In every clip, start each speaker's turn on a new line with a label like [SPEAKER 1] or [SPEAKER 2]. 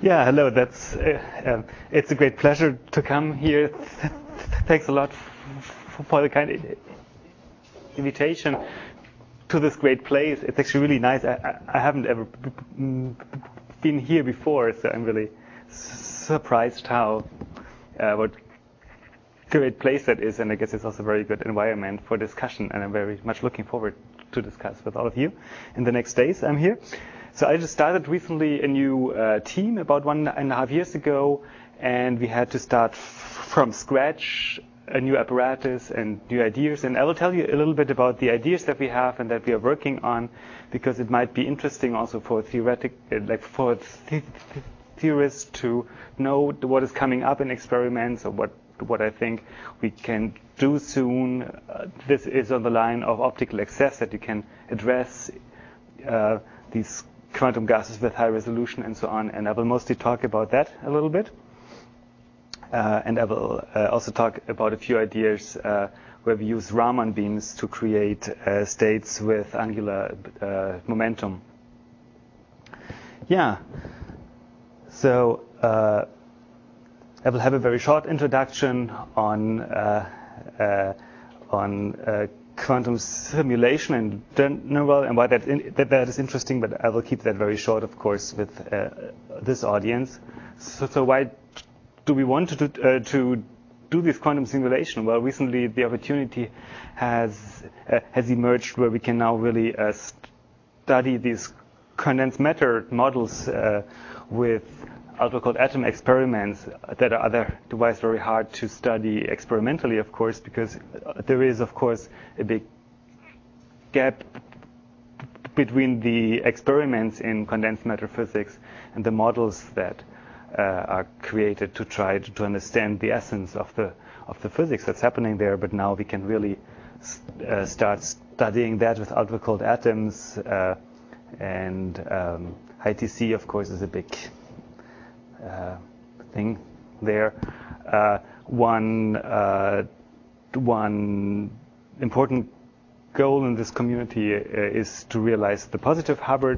[SPEAKER 1] Yeah, hello. It's a great pleasure to come here. Thanks a lot for the kind invitation to this great place. It's actually really nice. I haven't ever been here before, so I'm really surprised how what great place that is, and I guess it's also a very good environment for discussion, and I'm very much looking forward to discuss with all of you in the next days I'm here. So I just started recently a new team about 1.5 years ago, and we had to start from scratch a new apparatus and new ideas. And I will tell you a little bit about the ideas that we have and that we are working on, because it might be interesting also for theorists to know what is coming up in experiments or what I think we can do soon. This is on the line of optical access, that you can address these quantum gases with high resolution and so on, and I will mostly talk about that a little bit. And I will also talk about a few ideas where we use Raman beams to create states with angular momentum. Yeah. So I will have a very short introduction on quantum simulation in general and why that is interesting, but I will keep that very short, of course, with this audience. So why do we want to do this quantum simulation? Well, recently the opportunity has emerged where we can now really study these condensed matter models with ultra-cold atom experiments that are otherwise very hard to study experimentally, of course, because there is, of course, a big gap between the experiments in condensed matter physics and the models that are created to try to understand the essence of the physics that's happening there. But now we can really start studying that with ultra-cold atoms, and ITC, of course, is a big thing there. One important goal in this community is to realize the positive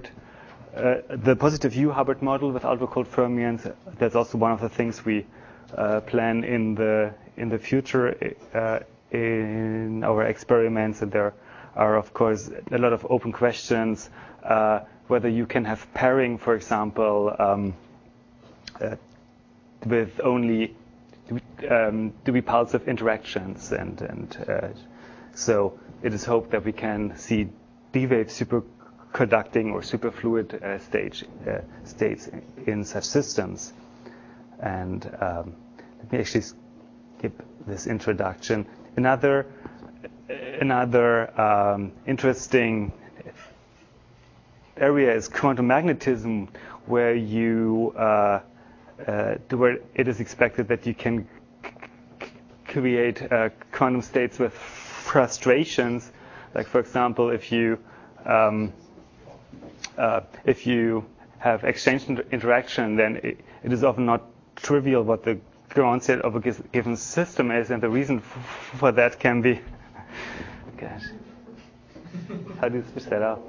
[SPEAKER 1] U-Hubbard model with ultra-cold fermions. That's also one of the things we plan in the future in our experiments, and there are, of course, a lot of open questions whether you can have pairing, for example, with only repulsive interactions, and so it is hoped that we can see D-wave superconducting or superfluid states in such systems. And let me actually skip this introduction. Another interesting area is quantum magnetism, where where it is expected that you can create quantum states with frustrations. Like, for example, if you have exchange interaction, then it is often not trivial what the ground state of a given system is, and the reason for that can be. Gosh, how do you switch that off?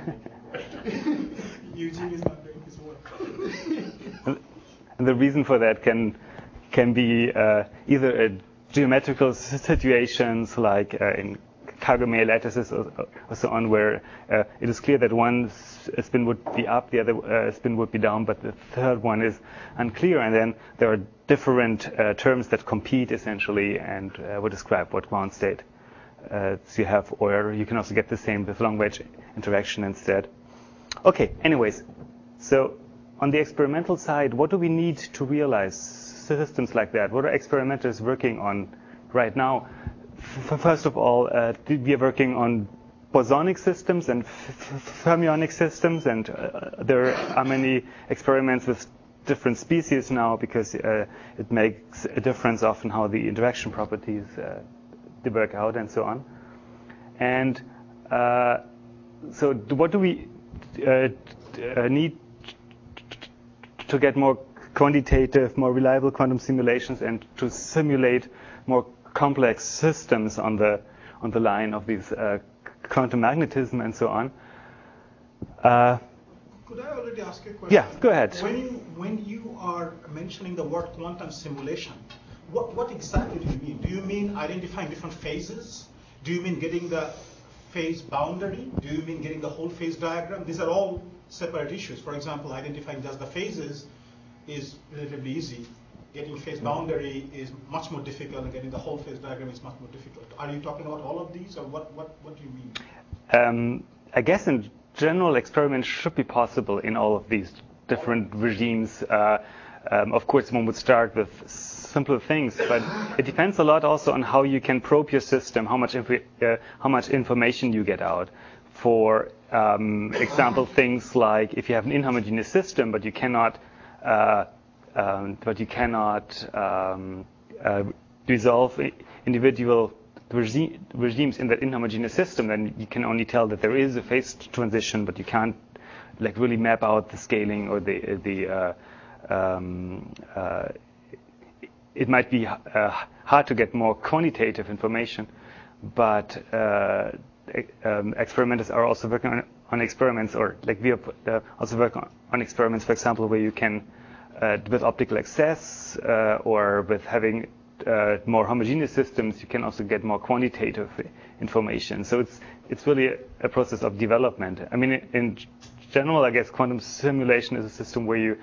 [SPEAKER 2] Eugene is not doing his work.
[SPEAKER 1] And the reason for that can be either geometrical situations, like in cargo Meyer lattices or so on, where it is clear that one spin would be up, the other spin would be down, but the third one is unclear. And then there are different terms that compete, essentially, and will describe what ground state you have, or you can also get the same with long-range interaction instead. Okay, anyways, so on the experimental side, what do we need to realize systems like that? What are experimenters working on right now? First of all, we are working on bosonic systems and fermionic systems, and there are many experiments with different species now, because it makes a difference often how the interaction properties they work out and so on. And so what do we need to get more quantitative, more reliable quantum simulations and to simulate more complex systems on the line of these quantum magnetism and so on?
[SPEAKER 2] Could I already ask you a question?
[SPEAKER 1] Yeah, go ahead.
[SPEAKER 2] When you are mentioning the word quantum simulation, what exactly do you mean? Do you mean identifying different phases? Do you mean getting the phase boundary? Do you mean getting the whole phase diagram? These are all separate issues. For example, identifying just the phases is relatively easy. Getting phase boundary is much more difficult, and getting the whole phase diagram is much more difficult. Are you talking about all of these, or what do you mean?
[SPEAKER 1] I guess in general, experiments should be possible in all of these different regimes. Of course, one would start with simpler things, but it depends a lot also on how you can probe your system, how much information you get out. For example, things like if you have an inhomogeneous system, but you cannot resolve individual regimes in that inhomogeneous system, then you can only tell that there is a phase transition, but you can't like really map out the scaling or it might be hard to get more quantitative information, but experimenters are also working on experiments, or like we are also working on experiments, for example, where you can with optical access or with having more homogeneous systems, you can also get more quantitative information. So it's really a process of development. I mean, in general, I guess quantum simulation is a system where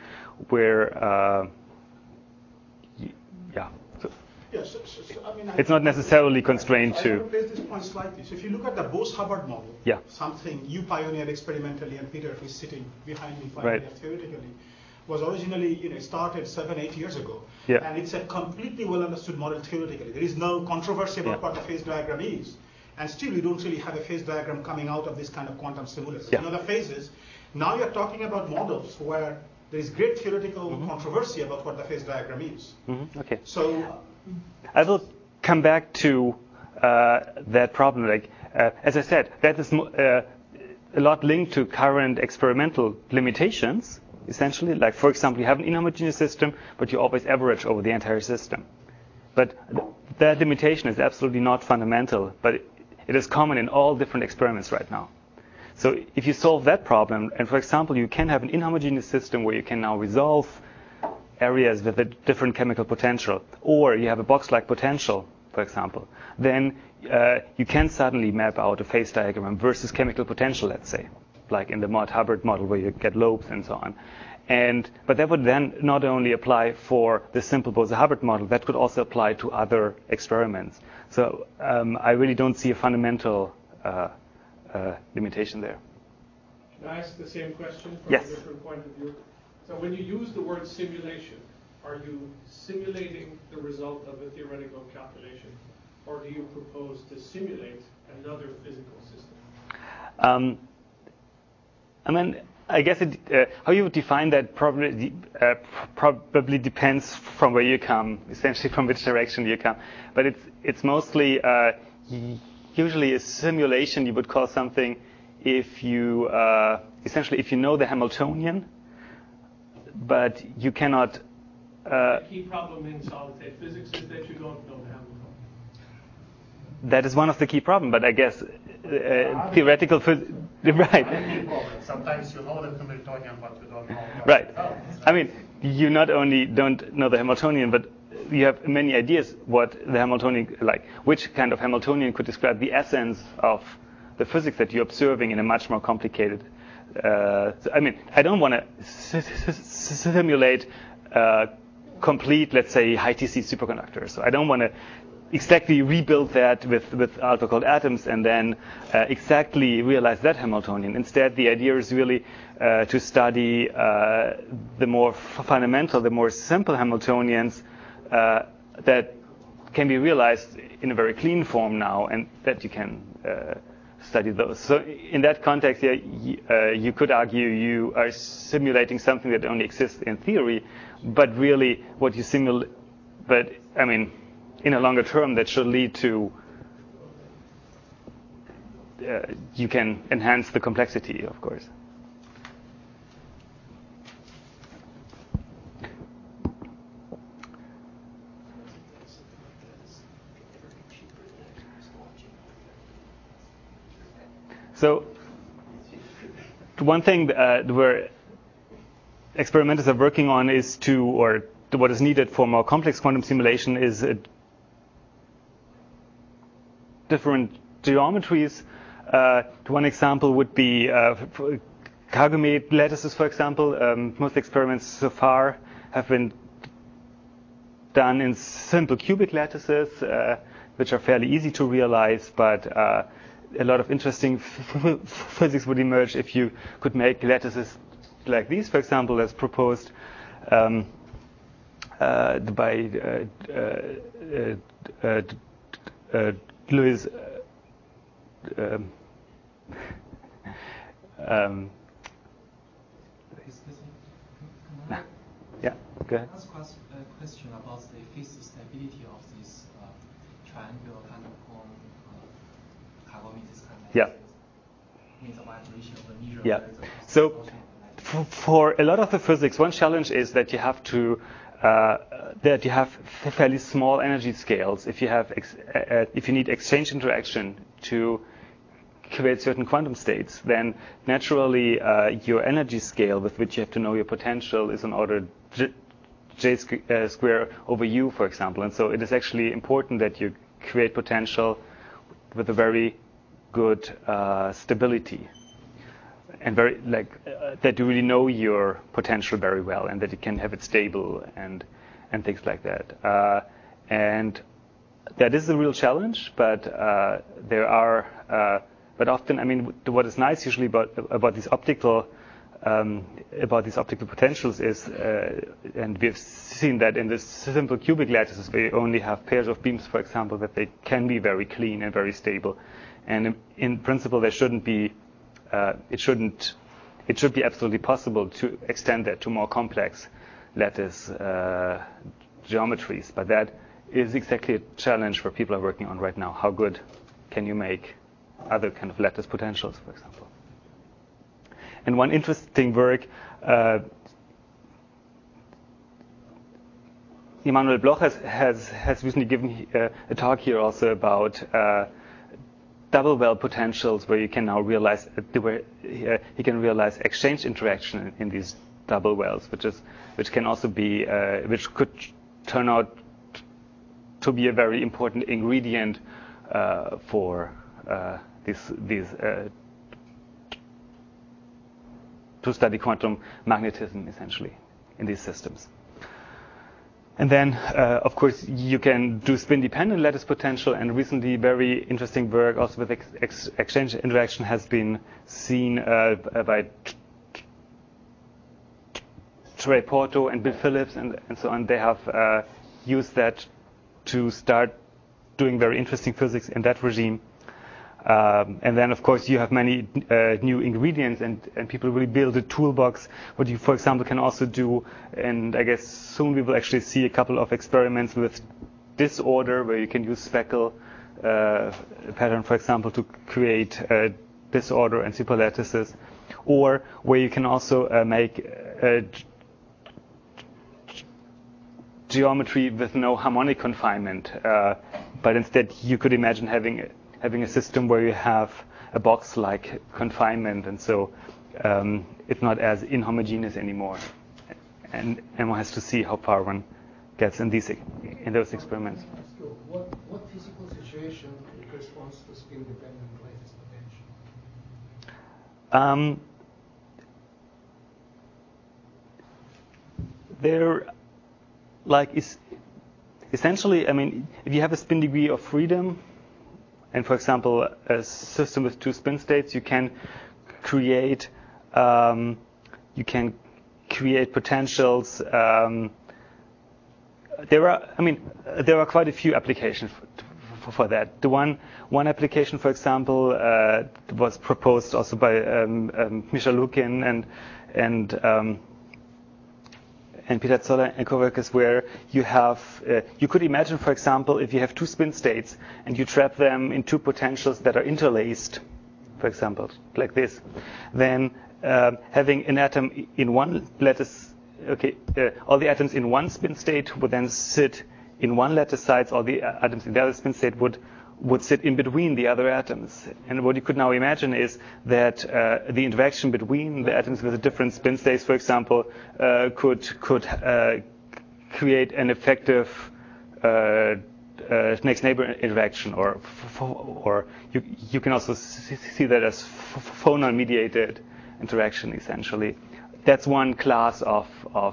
[SPEAKER 2] I mean,
[SPEAKER 1] it's not necessarily constrained
[SPEAKER 2] I
[SPEAKER 1] to.
[SPEAKER 2] want to place this point slightly. So if you look at the Bose-Hubbard model,
[SPEAKER 1] Yeah.
[SPEAKER 2] something you pioneered experimentally, and Peter, who is sitting behind me,
[SPEAKER 1] Right.
[SPEAKER 2] pioneered theoretically, was originally started 7-8 years ago.
[SPEAKER 1] Yeah.
[SPEAKER 2] And it's a completely well understood model theoretically. There is no controversy about what the phase diagram is. And still, you don't really have a phase diagram coming out of this kind of quantum simulation.
[SPEAKER 1] Yeah.
[SPEAKER 2] The phases. Now you're talking about models where there is great theoretical controversy about what the phase diagram is.
[SPEAKER 1] Okay.
[SPEAKER 2] So
[SPEAKER 1] I will come back to that problem. Like as I said, that is a lot linked to current experimental limitations. Essentially, like for example, you have an inhomogeneous system, but you always average over the entire system. But that limitation is absolutely not fundamental, but it is common in all different experiments right now. So if you solve that problem, and for example, you can have an inhomogeneous system where you can now resolve areas with a different chemical potential, or you have a box-like potential, for example, then you can suddenly map out a phase diagram versus chemical potential, let's say, like in the Mott-Hubbard model where you get lobes and so on. But that would then not only apply for the simple Bose-Hubbard model, that could also apply to other experiments. So I really don't see a fundamental limitation there.
[SPEAKER 3] Can I ask the same question from
[SPEAKER 1] Yes.
[SPEAKER 3] a different point of view? So when you use the word simulation, are you simulating the result of a theoretical calculation, or do you propose to simulate another physical system?
[SPEAKER 1] I mean, I guess how you would define that probably depends from where you come, essentially from which direction you come. But it's mostly usually a simulation. You would call something if you essentially if you know the Hamiltonian, but you cannot.
[SPEAKER 3] The key problem in solid-state physics is that you don't know the Hamiltonian.
[SPEAKER 1] That is one of the key problems, but I guess theoretical physics. Right.
[SPEAKER 4] Sometimes you know the Hamiltonian, but you don't know.
[SPEAKER 1] Right. I mean, you not only don't know the Hamiltonian, but you have many ideas what the Hamiltonian, like which kind of Hamiltonian could describe the essence of the physics that you're observing in a much more complicated. I mean, I don't want to simulate complete, let's say, high TC superconductors. So I don't want to exactly rebuild that with alpha-cold atoms and then exactly realize that Hamiltonian. Instead, the idea is really to study the more fundamental, the more simple Hamiltonians that can be realized in a very clean form now, and that you can study those. So in that context, you could argue you are simulating something that only exists in theory, but really what you simulate, but I mean, in a longer term, that should lead to you can enhance the complexity, of course. So one thing where experimenters are working on is what is needed for more complex quantum simulation is different geometries. One example would be Kagome lattices, for example. Most experiments so far have been done in simple cubic lattices, which are fairly easy to realize, but a lot of interesting physics would emerge if you could make lattices like these, for example, as proposed by Louis. Yeah, go ahead.
[SPEAKER 5] Ask a question about the physical stability of this triangular kind of cone, Kagome discrete.
[SPEAKER 1] Yeah.
[SPEAKER 5] Means the vibration of the mirror.
[SPEAKER 1] Yeah. So for a lot of the physics, one challenge is that you have to fairly small energy scales. If you need exchange interaction to create certain quantum states, then naturally your energy scale with which you have to know your potential is on order J square over U, for example. And so it is actually important that you create potential with a very good stability, and that you really know your potential very well, and that you can have it stable and things like that. And that is a real challenge, but but often, I mean, what is nice usually about these optical potentials is, and we've seen that in this simple cubic lattices, where you only have pairs of beams, for example, that they can be very clean and very stable. And in principle, there shouldn't be. It should be absolutely possible to extend that to more complex lattice geometries. But that is exactly a challenge where people are working on right now. How good can you make other kind of lattice potentials, for example? And one interesting work, Emanuel Bloch has recently given a talk here also about double well potentials, where you can now realize he can realize exchange interaction in these double wells, which can also be which could turn out to be a very important ingredient for these to study quantum magnetism, essentially, in these systems. And then, of course, you can do spin-dependent lattice potential, and recently very interesting work also with exchange interaction has been seen by Trey Porto and Bill Phillips and so on. They have used that to start doing very interesting physics in that regime. And then, of course, you have many new ingredients, and people really build a toolbox. What you, for example, can also do, and I guess soon we will actually see a couple of experiments with disorder, where you can use speckle pattern, for example, to create disorder and superlattices, or where you can also make geometry with no harmonic confinement, but instead you could imagine having a system where you have a box-like confinement, and so it's not as inhomogeneous anymore. And one has to see how far one gets in those experiments.
[SPEAKER 6] What physical situation corresponds to spin-dependent lattice potential?
[SPEAKER 1] They're essentially, I mean, if you have a spin degree of freedom, and for example, a system with two spin states, you can create potentials. There are quite a few applications for that. The one application, for example, was proposed also by Michal Lukin and Peter Zoller and co-workers, where you could imagine, for example, if you have two spin states and you trap them in two potentials that are interlaced, for example, like this, then having an atom in one lattice, all the atoms in one spin state would then sit in one lattice side, all the atoms in the other spin state would would sit in between the other atoms. And what you could now imagine is that the interaction between the atoms with the different spin states, for example, could create an effective next neighbor interaction, or you can also see that as phonon mediated interaction. Essentially, that's one class of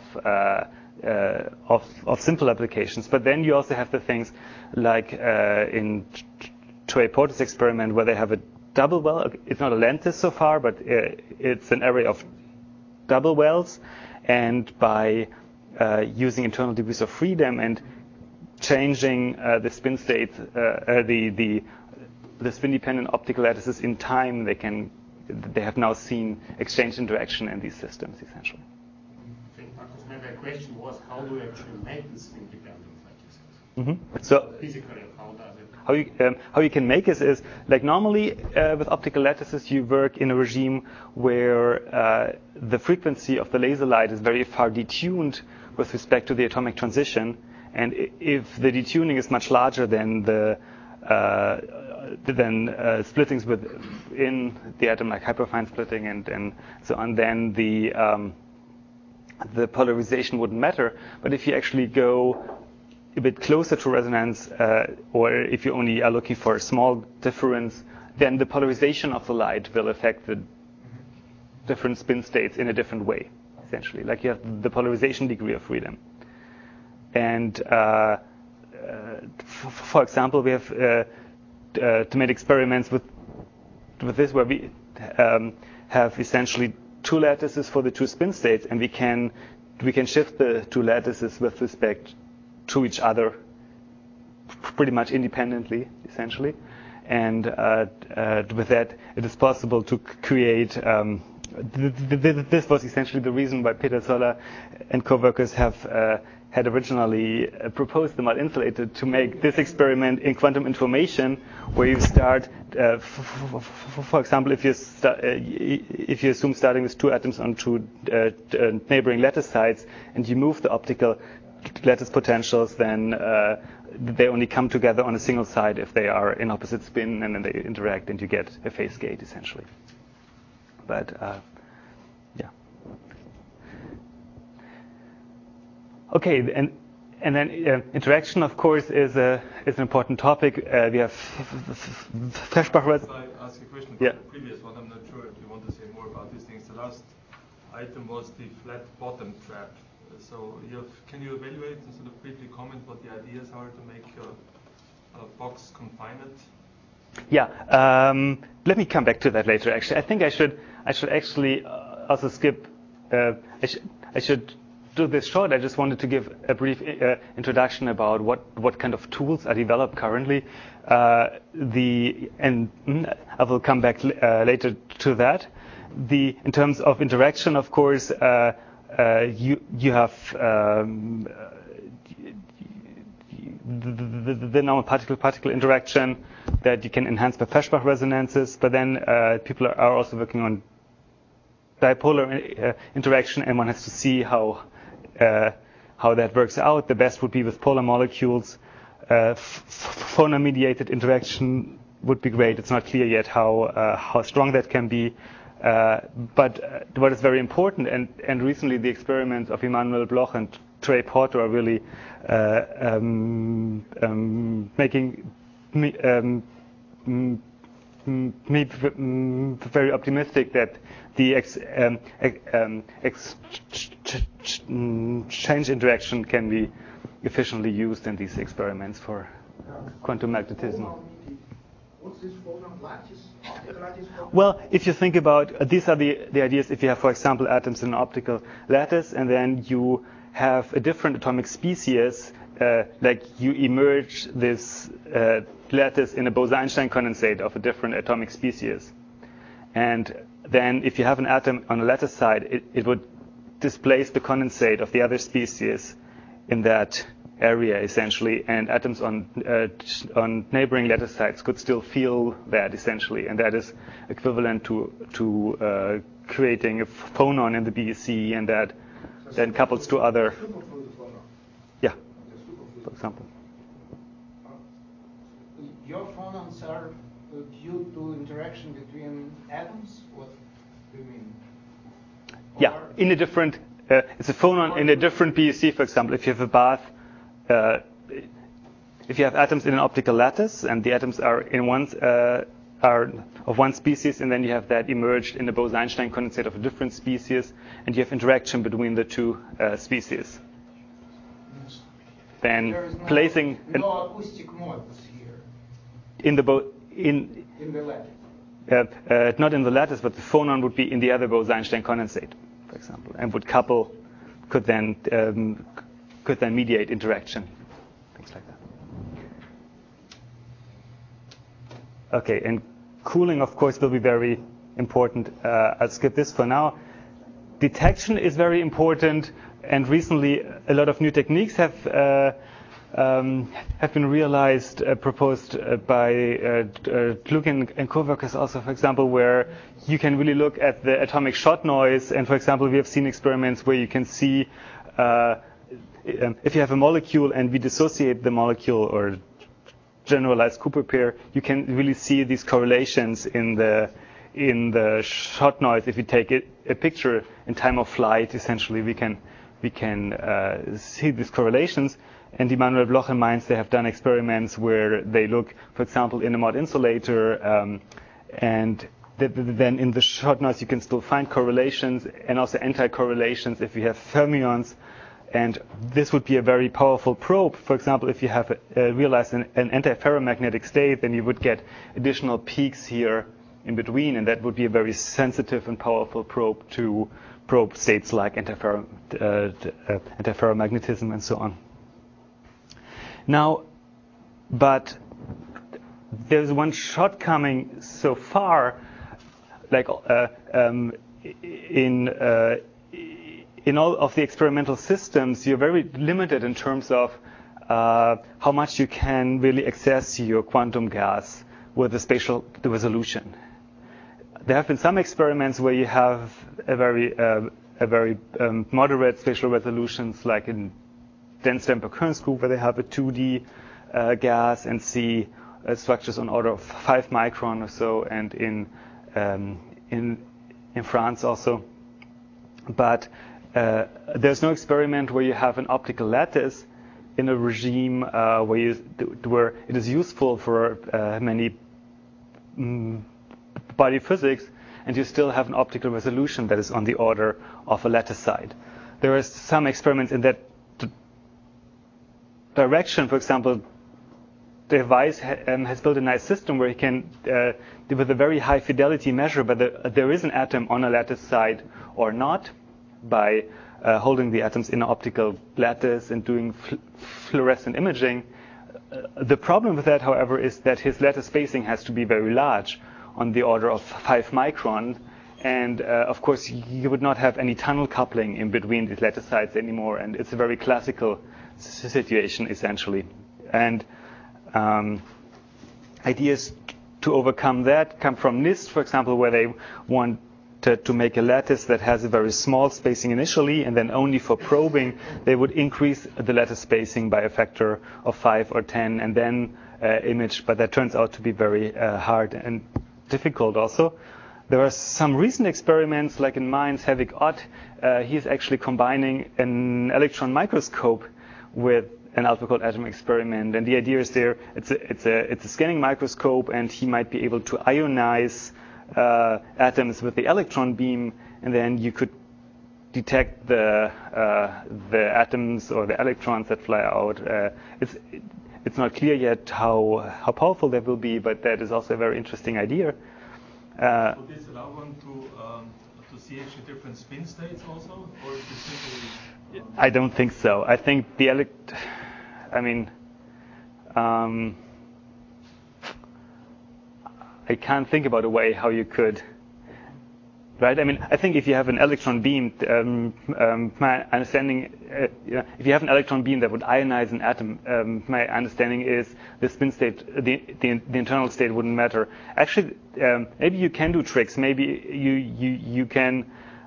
[SPEAKER 1] simple applications. But then you also have the things like in Trey-Porter's experiment, where they have a double well. It's not a lattice so far, but it's an array of double wells, and by using internal degrees of freedom and changing the spin state, the spin-dependent optical lattices in time, they have now seen exchange interaction in these systems, essentially.
[SPEAKER 4] I think Markus, maybe a question was, how do you actually make this spin-dependent lattices?
[SPEAKER 1] Mm-hmm. So
[SPEAKER 4] physically, how does it?
[SPEAKER 1] How you can make it is, like normally with optical lattices, you work in a regime where the frequency of the laser light is very far detuned with respect to the atomic transition. And if the detuning is much larger than the splittings within the atom, like hyperfine splitting and so on, then the polarization wouldn't matter. But if you actually go a bit closer to resonance, or if you only are looking for a small difference, then the polarization of the light will affect the different spin states in a different way, essentially. Like you have the polarization degree of freedom. And for example, we have made experiments with this, where we have essentially two lattices for the two spin states, and we can shift the two lattices with respect to each other pretty much independently, essentially. And with that, it is possible to create. This was essentially the reason why Peter Zoller and co-workers had originally proposed the mud-insulator to make this experiment in quantum information, where you start, for example, if you assume starting with two atoms on two neighboring lattice sites, and you move the optical lattice potentials, then they only come together on a single side if they are in opposite spin, and then they interact, and you get a phase gate, essentially. But yeah. Okay, and then interaction, of course, is an important topic. We have Feschbach.
[SPEAKER 7] If I ask a question about
[SPEAKER 1] the
[SPEAKER 7] previous one, I'm not sure if you want to say more about these things. The last item was the flat bottom trap. So can you evaluate and sort of briefly comment what the ideas are to make a box confined?
[SPEAKER 1] Yeah, let me come back to that later. Actually, I think I should actually also skip. I should do this short. I just wanted to give a brief introduction about what kind of tools are developed currently. And I will come back later to that. In terms of interaction, of course, you have the normal particle-particle interaction that you can enhance by Feschbach resonances, but then people are also working on dipolar interaction, and one has to see how that works out. The best would be with polar molecules. Phonon-mediated interaction would be great. It's not clear yet how strong that can be. But what is very important, and recently the experiments of Emmanuel Bloch and Trey-Porter are really making me very optimistic that the exchange interaction can be efficiently used in these experiments for quantum magnetism.
[SPEAKER 6] What's this phonon lattice? Optical lattice?
[SPEAKER 1] Well, if you think about these are the ideas. If you have, for example, atoms in an optical lattice, and then you have a different atomic species, like you emerge this lattice in a Bose-Einstein condensate of a different atomic species, and then if you have an atom on the lattice side, it would displace the condensate of the other species in that area, essentially, and atoms on neighboring lattice sites could still feel that, essentially, and that is equivalent to creating a phonon in the BEC, and that then couples to other. Yeah, for example.
[SPEAKER 6] Your phonon phonons are due to interaction between atoms? What do you mean?
[SPEAKER 1] Yeah, in a different, it's a phonon in a different BEC, for example. If you have a bath, if you have atoms in an optical lattice and the atoms are in are of one species, and then you have that emerged in the Bose-Einstein condensate of a different species, and you have interaction between the two species. Then
[SPEAKER 6] there is
[SPEAKER 1] placing
[SPEAKER 6] no acoustic modes here
[SPEAKER 1] in the
[SPEAKER 6] lattice.
[SPEAKER 1] not in the lattice, but the phonon would be in the other Bose-Einstein condensate, for example, and would could then mediate interaction, things like that. Okay, and cooling, of course, will be very important. I'll skip this for now. Detection is very important, and recently a lot of new techniques have been realized, proposed by Dlukin and co-workers also, for example, where you can really look at the atomic shot noise. And for example, we have seen experiments where you can see if you have a molecule and we dissociate the molecule or generalized Cooper pair, you can really see these correlations in the shot noise. If you take a picture in time of flight, essentially we can see these correlations. And Immanuel Bloch and Mainz, they have done experiments where they look, for example, in a Mott insulator, and then in the shot noise you can still find correlations and also anti-correlations if you have fermions. And this would be a very powerful probe. For example, if you have realized an antiferromagnetic state, then you would get additional peaks here in between, and that would be a very sensitive and powerful probe to probe states like antiferromagnetism and so on. Now, but there's one shortcoming so far, like in all of the experimental systems, you're very limited in terms of how much you can really access your quantum gas with the spatial resolution. There have been some experiments where you have a very moderate spatial resolutions, like in dense damper currents group, where they have a 2D gas and see structures on order of 5 micron or so, and in France also. But there's no experiment where you have an optical lattice in a regime where it is useful for many body physics, and you still have an optical resolution that is on the order of a lattice side. There are some experiments in that direction. For example, the device has built a nice system where you can, with a very high fidelity, measure whether there is an atom on a lattice side or not, by holding the atoms in an optical lattice and doing fluorescent imaging. The problem with that, however, is that his lattice spacing has to be very large, on the order of 5 micron. And of course, you would not have any tunnel coupling in between these lattice sites anymore. And it's a very classical situation, essentially. And ideas to overcome that come from NIST, for example, where they want to make a lattice that has a very small spacing initially, and then only for probing they would increase the lattice spacing by a factor of 5 or 10 and then image. But that turns out to be very hard and difficult also. There are some recent experiments, like in Mainz, Havik Ott. He's actually combining an electron microscope with an AlphaCode atom experiment, and the idea is there it's a scanning microscope, and he might be able to ionize atoms with the electron beam, and then you could detect the atoms or the electrons that fly out. It's not clear yet how powerful that will be, but that is also a very interesting idea.
[SPEAKER 7] Would this allow one to see actually different spin states also, or is it simply?
[SPEAKER 1] I don't think so. I think I can't think about a way how you could, right? I mean, I think if you have an electron beam, my understanding, if you have an electron beam that would ionize an atom, my understanding is the spin state, the internal state wouldn't matter. Actually, maybe you can do tricks. Maybe you can.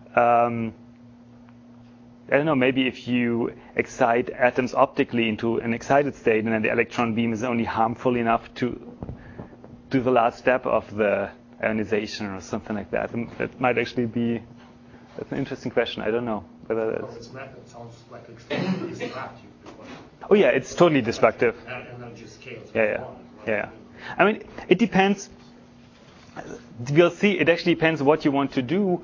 [SPEAKER 1] I don't know, maybe if you excite atoms optically into an excited state, and then the electron beam is only harmful enough to do the last step of the ionization or something like that. And that might actually be, that's an interesting question. I don't know whether that's...
[SPEAKER 4] Its method sounds like extremely destructive.
[SPEAKER 1] Oh yeah, it's totally destructive.
[SPEAKER 4] Energy scales.
[SPEAKER 1] Yeah. I mean, it depends. We'll see. It actually depends what you want to do.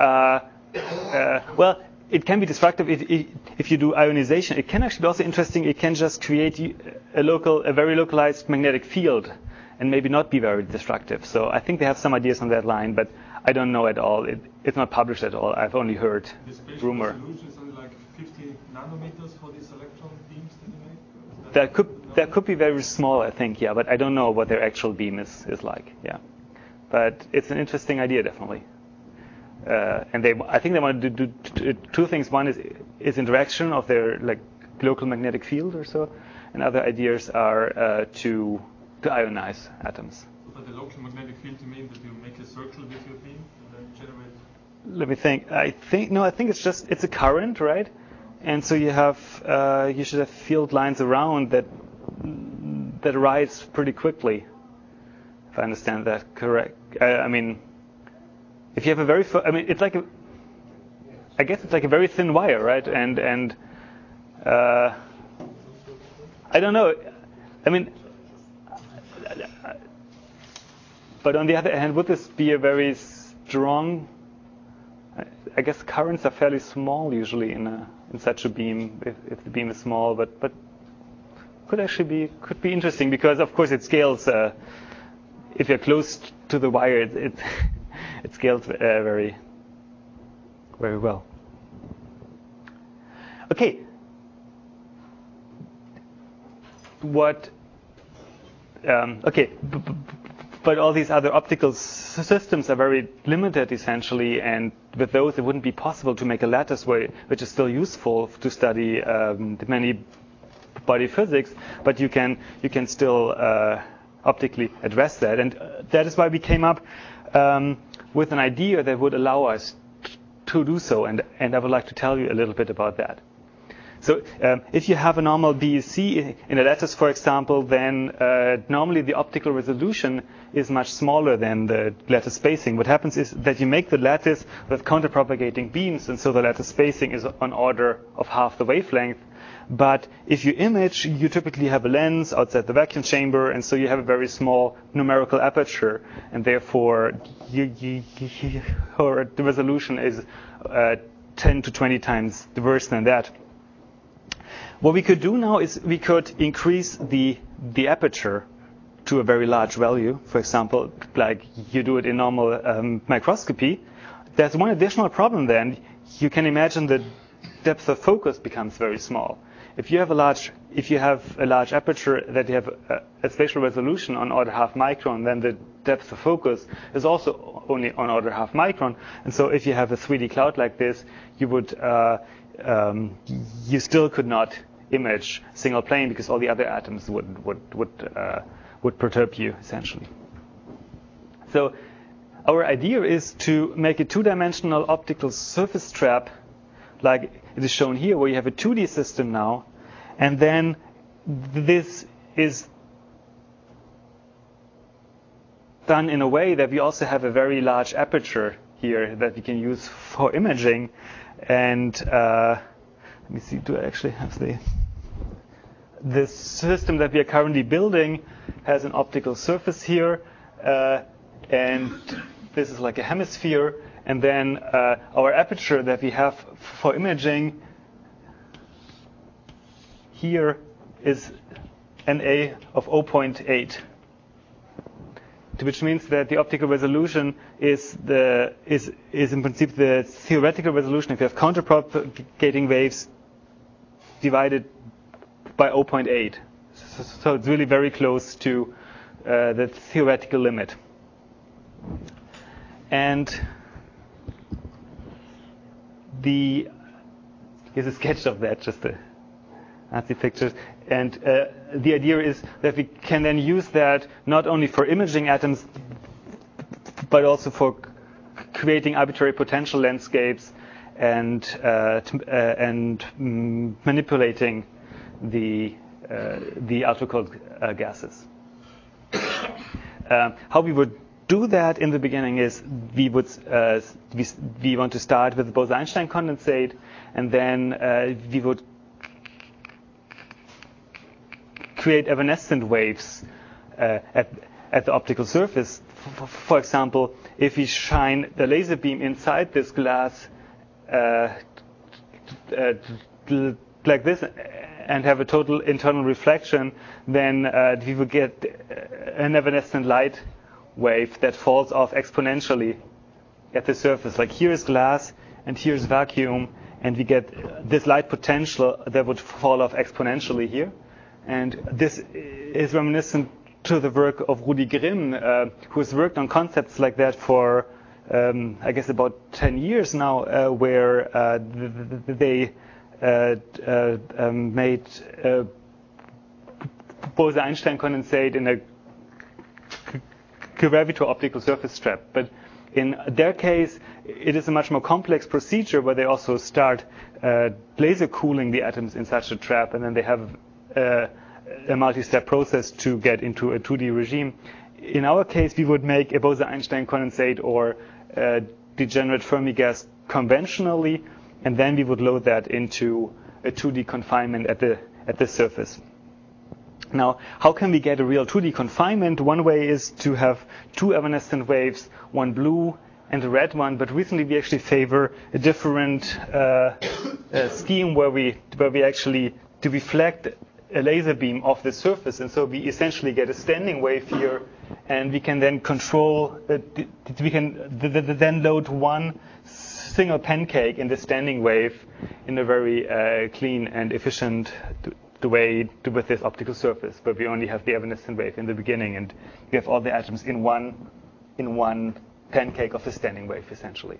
[SPEAKER 1] Well, it can be destructive if you do ionization. It can actually be also interesting. It can just create a very localized magnetic field, and maybe not be very destructive. So I think they have some ideas on that line, but I don't know at all. It's not published at all. I've only heard rumor.
[SPEAKER 7] The spatial resolution is only like 50 nanometers for these electron beams that you make?
[SPEAKER 1] That could be very small, I think, yeah, but I don't know what their actual beam is like, yeah. But it's an interesting idea, definitely. And I think they want to do two things. One is interaction of their like local magnetic field or so, and other ideas are to ionize atoms.
[SPEAKER 7] So by the local magnetic field, you mean that you make a circle with your beam and then generate?
[SPEAKER 1] Let me think. I think it's a current, right? And so you should have field lines around that rise pretty quickly, if I understand that correct. I mean, if you have it's like I guess it's like a very thin wire, right? And I don't know. I mean, but on the other hand, would this be a very strong? I guess currents are fairly small usually in such a beam if the beam is small, but could be interesting because of course it scales. If you're close to the wire, it scales very, very well. Okay. But all these other optical systems are very limited, essentially, and with those, it wouldn't be possible to make a lattice which is still useful to study the many body physics. But you can still optically address that, and that is why we came up with an idea that would allow us to do so, and I would like to tell you a little bit about that. So if you have a normal BEC in a lattice, for example, then normally the optical resolution is much smaller than the lattice spacing. What happens is that you make the lattice with counterpropagating beams, and so the lattice spacing is on order of half the wavelength. But if you image, you typically have a lens outside the vacuum chamber, and so you have a very small numerical aperture, and therefore the resolution is 10 to 20 times worse than that. What we could do now is we could increase the aperture to a very large value, for example, like you do it in normal microscopy. There's one additional problem then. You can imagine the depth of focus becomes very small. If you have a large aperture that you have a spatial resolution on order half micron, then the depth of focus is also only on order half micron. And so if you have a 3D cloud like this, you would you still could not image single plane because all the other atoms would perturb you essentially. So our idea is to make a two-dimensional optical surface trap, like it is shown here, where you have a 2D system now, and then this is done in a way that we also have a very large aperture here that we can use for imaging. And let me see, do I actually have the system that we are currently building has an optical surface here, and this is like a hemisphere, and then our aperture that we have for imaging here is NA of 0.8, which means that the optical resolution is in principle the theoretical resolution if you have counterpropagating waves divided by 0.8. So it's really very close to the theoretical limit. And here's a sketch of that, just the Nazi pictures. And the idea is that we can then use that not only for imaging atoms, but also for creating arbitrary potential landscapes and manipulating the ultra-cold gases. How we would do that in the beginning is we would we want to start with the Bose-Einstein condensate, and then we would create evanescent waves at the optical surface. For example, if we shine the laser beam inside this glass like this and have a total internal reflection, then we will get an evanescent light wave that falls off exponentially at the surface. Like here is glass and here is vacuum, and we get this light potential that would fall off exponentially here. And this is reminiscent to the work of Rudi Grimm, who has worked on concepts like that for, I guess, about 10 years now, where they made Bose-Einstein condensate in a gravito-optical surface trap. But in their case, it is a much more complex procedure where they also start laser cooling the atoms in such a trap, and then they have a multi-step process to get into a 2D regime. In our case, we would make a Bose-Einstein condensate or degenerate Fermi gas conventionally, and then we would load that into a 2D confinement at the surface. Now, how can we get a real 2D confinement? One way is to have two evanescent waves, one blue and a red one. But recently, we actually favor a different scheme where we actually deflect a laser beam off the surface, and so we essentially get a standing wave here, and we can then control. We can then load one single pancake in the standing wave in a very clean and efficient way with this optical surface, where we only have the evanescent wave in the beginning, and we have all the atoms in one pancake of the standing wave, essentially.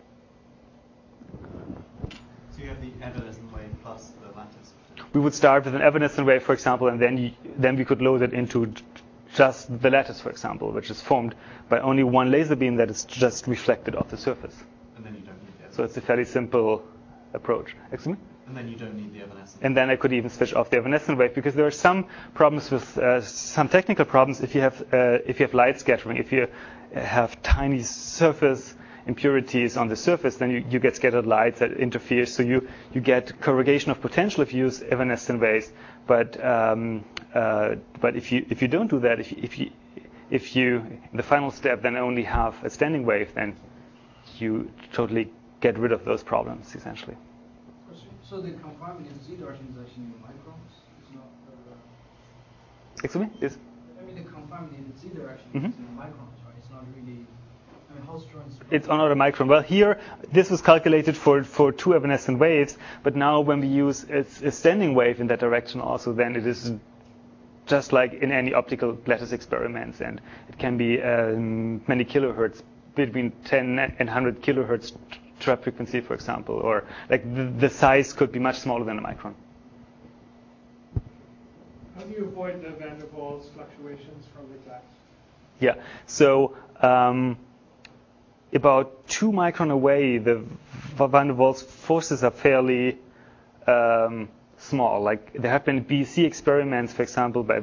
[SPEAKER 5] So you have the evanescent wave plus the lattice.
[SPEAKER 1] We would start with an evanescent wave, for example, and then we could load it into just the lattice, for example, which is formed by only one laser beam that is just reflected off the surface.
[SPEAKER 5] And then you don't need the evanescent.
[SPEAKER 1] So it's a fairly simple approach. Excuse me?
[SPEAKER 5] And then you don't need the evanescent.
[SPEAKER 1] And then I could even switch off the evanescent wave, because there are some problems with some technical problems if you have light scattering. If you have tiny surface impurities on the surface, then you get scattered light that interferes. So you get corrugation of potential if you use evanescent waves. But if you don't do that, if you in the final step then only have a standing wave, then you totally get rid of those problems essentially.
[SPEAKER 6] So the confinement in Z direction is actually in microns. It's not.
[SPEAKER 1] Excuse me? Yes.
[SPEAKER 6] I mean, the confinement in Z direction is in microns, right? It's not really. I mean, how strong is
[SPEAKER 1] It's on a micron. Well, here this was calculated for two evanescent waves, but now when we use a standing wave in that direction, also then it is just like in any optical lattice experiments, and it can be many kilohertz, between 10 and 100 kilohertz trap frequency, for example, or like the size could be much smaller than a micron.
[SPEAKER 3] How do you avoid the van der Waals fluctuations from the glass?
[SPEAKER 1] Yeah, so about 2 micron away, the van der Waals forces are fairly small. Like there have been BEC experiments, for example, by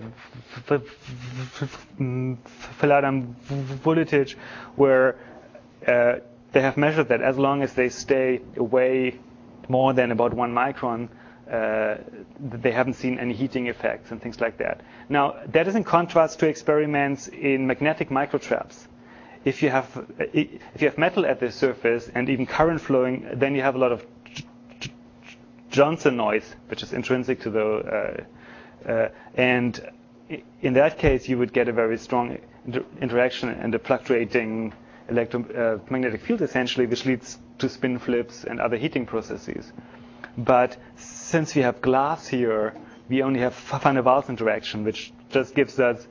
[SPEAKER 1] Vladan Vuletic, where they have measured that as long as they stay away more than about 1 micron, they haven't seen any heating effects and things like that. Now, that is in contrast to experiments in magnetic microtraps. If you have metal at the surface and even current flowing, then you have a lot of Johnson noise, which is intrinsic to the and in that case, you would get a very strong interaction and a fluctuating electromagnetic field, essentially, which leads to spin flips and other heating processes. But since we have glass here, we only have van der Waals interaction, which just gives us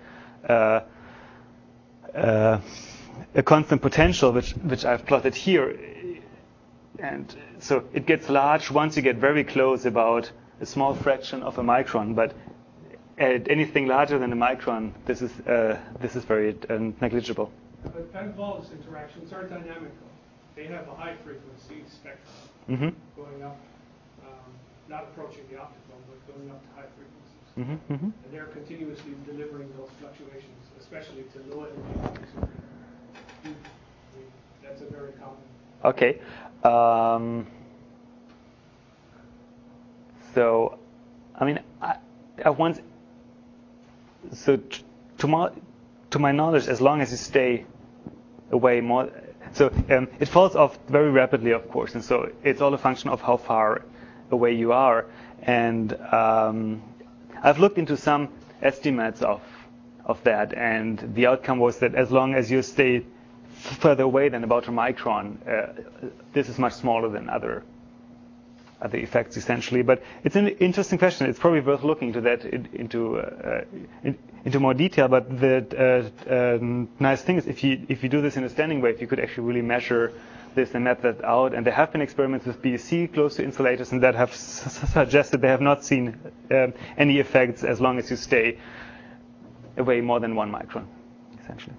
[SPEAKER 1] a constant potential, which I've plotted here. And so it gets large once you get very close, about a small fraction of a micron. But at anything larger than a micron, this is very negligible.
[SPEAKER 3] But van der Waals interactions are dynamical. They have a high frequency spectrum going up. not approaching the optical, but going up to high frequencies.
[SPEAKER 1] Mm-hmm, mm-hmm.
[SPEAKER 3] And they're continuously delivering those fluctuations, especially to low energy. That's a very common.
[SPEAKER 1] Okay. So, I mean, I once. So, to my knowledge, as long as you stay away more, so it falls off very rapidly, of course, and so it's all a function of how far away you are. And I've looked into some estimates of that, and the outcome was that as long as you stay further away than about a micron, this is much smaller than other effects, essentially. But it's an interesting question. It's probably worth looking into that into more detail. But the nice thing is, if you do this in a standing wave, you could actually really measure this and map that out. And there have been experiments with BSC close to insulators, and that have suggested they have not seen any effects as long as you stay away more than 1 micron, essentially.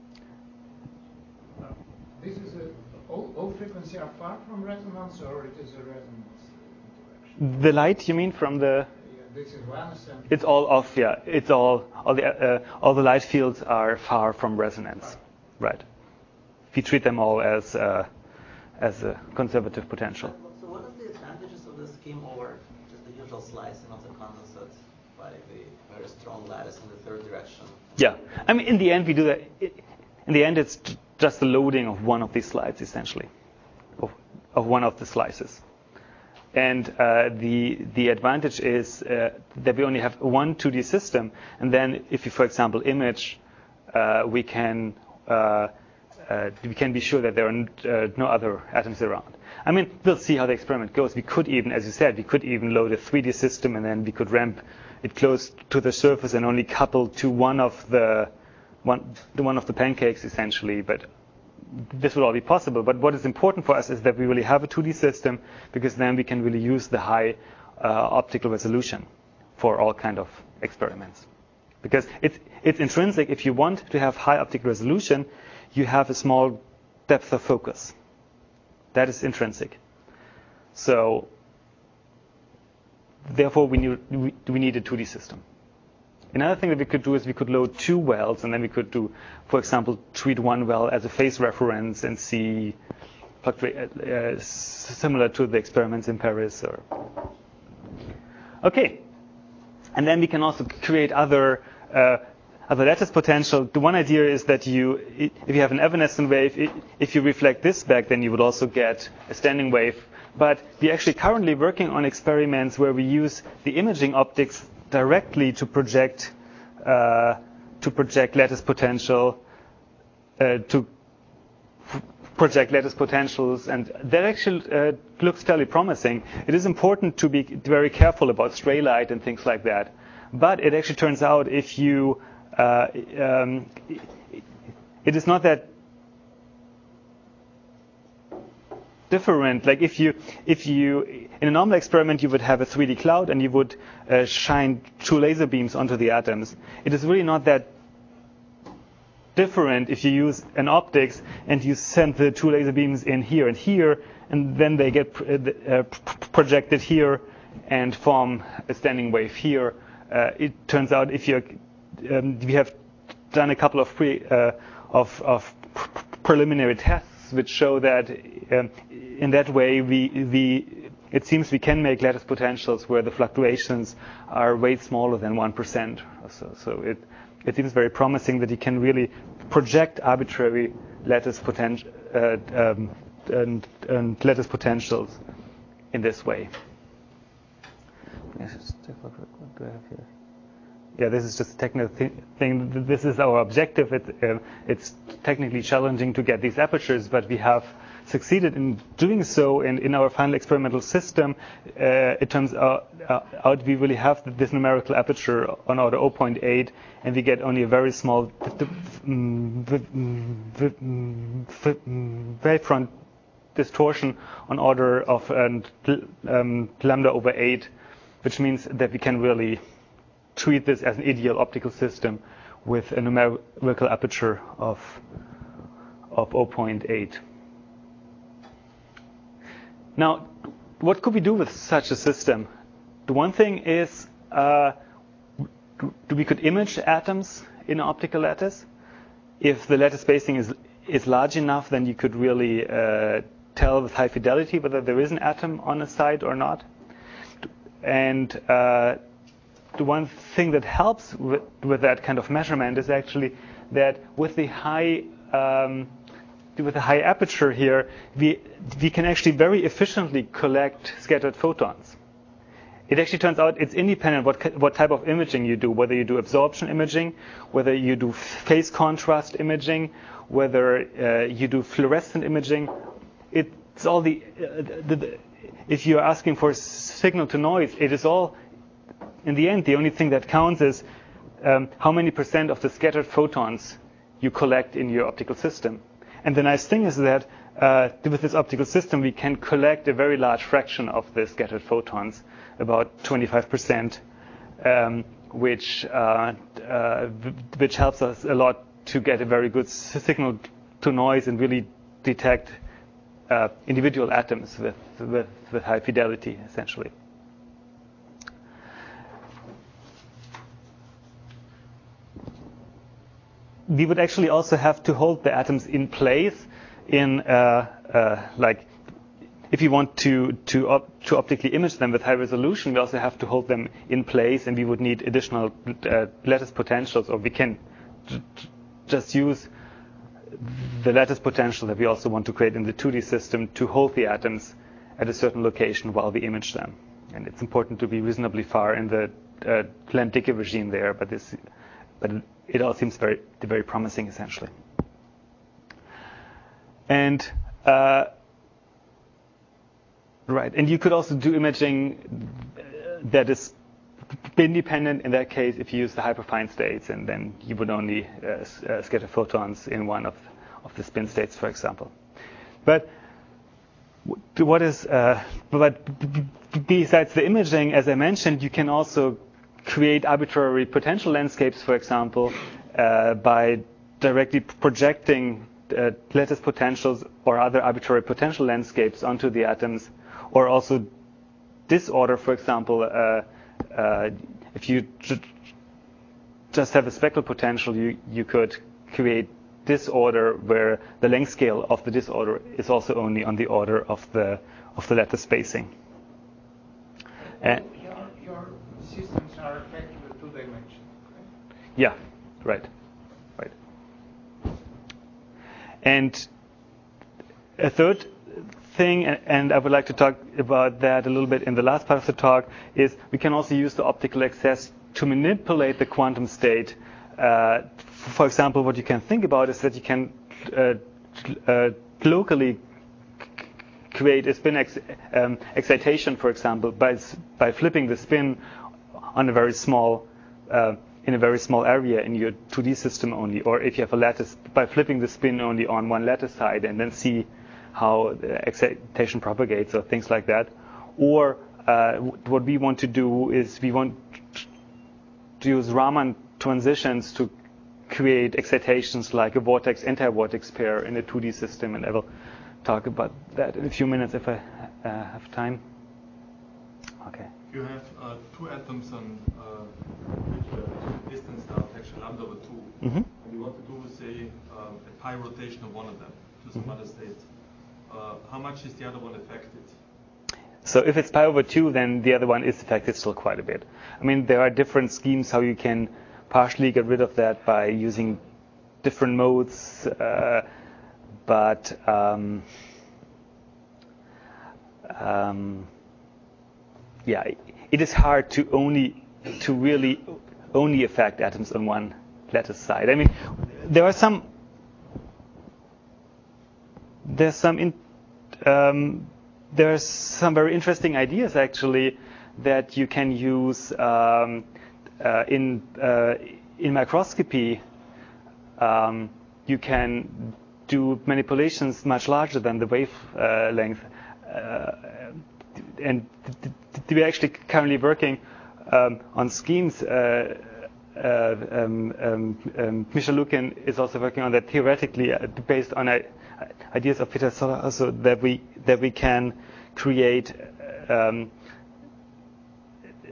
[SPEAKER 8] This is all frequency are far from resonance, or it is a resonance interaction?
[SPEAKER 1] The light, you mean, from the?
[SPEAKER 8] Yeah, this is one.
[SPEAKER 1] It's all off. Yeah, it's all the light fields are far from resonance, right? If you treat them all as a conservative potential.
[SPEAKER 9] So what are the advantages of the scheme over just the usual slicing of the condensate by the very strong lattice in the third direction?
[SPEAKER 1] Yeah, I mean, in the end, we do that. In the end, it's just the loading of one of these slides, essentially, of one of the slices. And the advantage is that we only have one 2D system, and then if you, for example, image, we can be sure that there are no other atoms around. I mean, we'll see how the experiment goes. We could even, as you said, load a 3D system, and then we could ramp it close to the surface and only couple to one of the pancakes, essentially. But this will all be possible. But what is important for us is that we really have a 2D system, because then we can really use the high optical resolution for all kind of experiments. Because it's intrinsic. If you want to have high optical resolution, you have a small depth of focus. That is intrinsic. So therefore, we need a 2D system. Another thing that we could do is we could load 2 wells, and then we could do, for example, treat 1 well as a phase reference and see similar to the experiments in Paris. Okay, and then we can also create other lattice potential. The one idea is that if you have an evanescent wave, if you reflect this back, then you would also get a standing wave. But we're actually currently working on experiments where we use the imaging optics directly to project lattice potential, and that actually looks fairly promising. It is important to be very careful about stray light and things like that. But it actually turns out it is not that different. Like if you in a normal experiment, you would have a 3D cloud and you would shine 2 laser beams onto the atoms. It is really not that different if you use an optics and you send the 2 laser beams in here, and then they get projected here and form a standing wave here. It turns out if we have done a couple of preliminary tests which show that in that way it seems we can make lattice potentials where the fluctuations are way smaller than 1%. So it seems very promising that you can really project arbitrary lattice potential and lattice potentials in this way. What do I have here? Yeah, this is just a technical thing. This is our objective. It's technically challenging to get these apertures, but we have succeeded in doing so. And in our final experimental system, it turns out we really have this numerical aperture on order 0.8, and we get only a very small wavefront distortion on order of lambda over 8, which means that we can really treat this as an ideal optical system with a numerical aperture of 0.8. Now, what could we do with such a system the one thing is we could image atoms in an optical lattice. If the lattice spacing is large enough, then you could really tell with high fidelity whether there is an atom on a side or not. And the one thing that helps with that kind of measurement is actually that with the high aperture here, we can actually very efficiently collect scattered photons. It actually turns out it's independent what type of imaging you do, whether you do absorption imaging, whether you do phase contrast imaging, whether you do fluorescent imaging. It's all if you're asking for signal to noise, it is all, in the end, the only thing that counts is how many % of the scattered photons you collect in your optical system. And the nice thing is that with this optical system, we can collect a very large fraction of the scattered photons, about 25%, which helps us a lot to get a very good signal to noise and really detect individual atoms with high fidelity, essentially. We would actually also have to hold the atoms in place in like if you want to optically image them with high resolution, we also have to hold them in place, and we would need additional lattice potentials, or we can just use the lattice potential that we also want to create in the 2D system to hold the atoms at a certain location while we image them. And it's important to be reasonably far in the Lamb-Dicke regime there, but it all seems very, very promising, essentially. And right, and you could also do imaging that is independent in that case if you use the hyperfine states, and then you would only scatter photons in one of the spin states, for example. But but besides the imaging, as I mentioned, you can also create arbitrary potential landscapes, for example, by directly projecting lattice potentials or other arbitrary potential landscapes onto the atoms, or also disorder, for example. If you just have a spectral potential, you could create disorder where the length scale of the disorder is also only on the order of the lattice spacing.
[SPEAKER 8] Your systems are effectively two-dimensional, right?
[SPEAKER 1] Yeah, right. And a third thing, and I would like to talk about that a little bit in the last part of the talk, is we can also use the optical excess to manipulate the quantum state. For example, what you can think about is that you can locally create a spin excitation, for example, by flipping the spin on a very small in a very small area in your 2D system only, or if you have a lattice, by flipping the spin only on one lattice side and then see how the excitation propagates or things like that. Or what we want to do is we want to use Raman transitions to create excitations like a vortex-anti-vortex pair in a 2D system, and I will talk about that in a few minutes if I have time. Okay.
[SPEAKER 7] You have two atoms on which the distance now actually lambda over 2.
[SPEAKER 1] Mm-hmm.
[SPEAKER 7] And you want to do, say, a pi rotation of one of them to some other state. How much is the other one affected?
[SPEAKER 1] So if it's pi over 2, then the other one is affected still quite a bit. I mean, there are different schemes how you can partially get rid of that by using different modes, but yeah, it is hard to really only affect atoms on one lattice side. I mean, there's some very interesting ideas actually that you can use in microscopy. You can do manipulations much larger than the wavelength, and we're actually currently working on schemes. Michel Lukin is also working on that theoretically, based on ideas of Peter Soller, also that we can create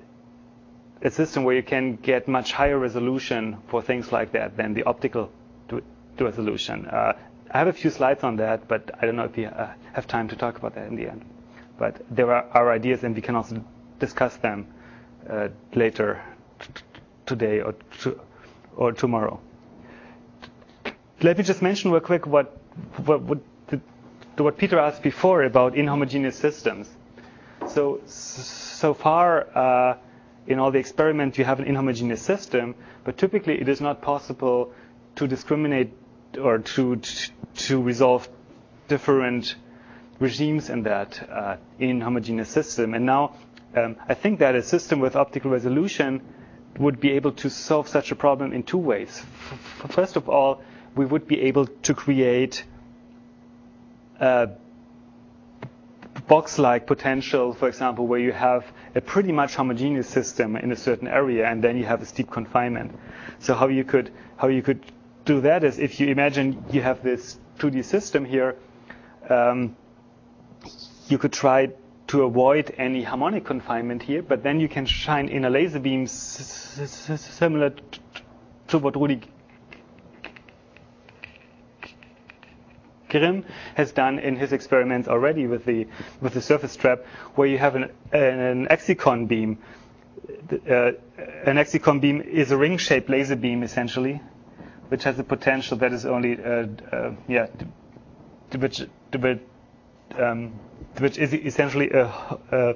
[SPEAKER 1] a system where you can get much higher resolution for things like that than the optical resolution. I have a few slides on that, but I don't know if we have time to talk about that in the end. But there are ideas, and we can also discuss them later today or tomorrow. Let me just mention real quick what Peter asked before about inhomogeneous systems. So far, in all the experiments, you have an inhomogeneous system, but typically it is not possible to discriminate or to resolve different regimes in that inhomogeneous system. And now, I think that a system with optical resolution would be able to solve such a problem in two ways. First of all, we would be able to create a box-like potential, for example, where you have a pretty much homogeneous system in a certain area, and then you have a steep confinement. So how you could do that is, if you imagine you have this 2D system here, you could try to avoid any harmonic confinement here, but then you can shine in a laser beam similar to what Rudi Grimm has done in his experiments already with the surface trap, where you have an Exicon beam. An Exicon beam is a ring-shaped laser beam essentially, which has a potential that is only which is essentially a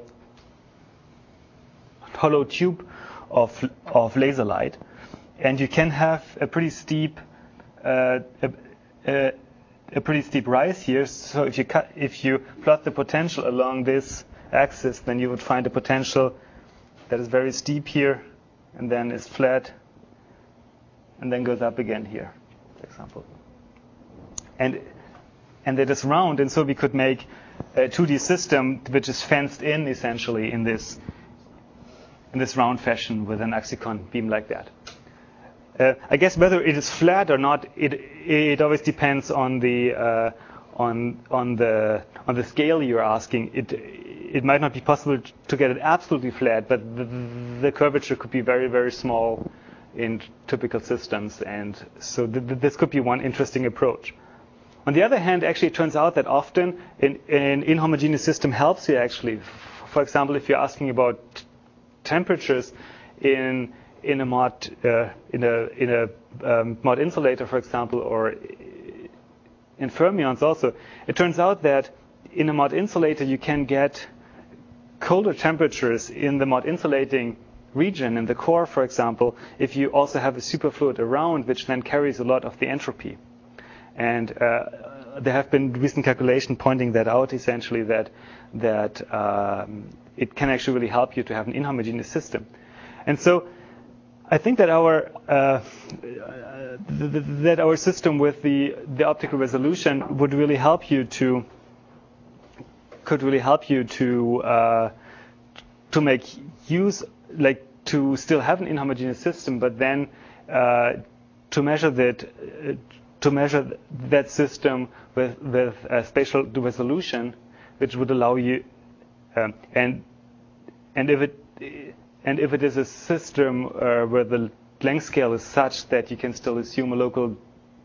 [SPEAKER 1] hollow tube of laser light, and you can have a pretty steep rise here. So if you plot the potential along this axis, then you would find a potential that is very steep here, and then is flat, and then goes up again here, for example. And it is round, and so we could make a 2D system which is fenced in essentially in this round fashion with an Exicon beam like that. I guess whether it is flat or not, it always depends on the scale you're asking. It might not be possible to get it absolutely flat, but the curvature could be very, very small in typical systems, and so this could be one interesting approach. On the other hand, actually, it turns out that often an inhomogeneous system helps you actually. For example, if you're asking about temperatures in a mod mod insulator, for example, or in fermions also, it turns out that in a mod insulator you can get colder temperatures in the mod insulating region, in the core, for example, if you also have a superfluid around, which then carries a lot of the entropy. And there have been recent calculations pointing that out, essentially, that it can actually really help you to have an inhomogeneous system. And so I think that our system with the optical resolution would really help you to make use, like, to still have an inhomogeneous system, but then to measure that system with a spatial resolution, which would allow you, and if it is a system where the length scale is such that you can still assume a local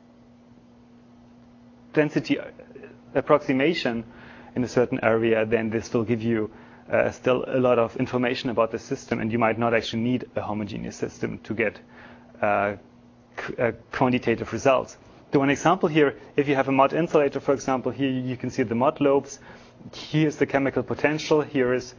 [SPEAKER 1] density approximation in a certain area, then this will give you still a lot of information about the system, and you might not actually need a homogeneous system to get quantitative results. So one example here, if you have a mod insulator, for example, here you can see the mod lobes. Here's the chemical potential. Here is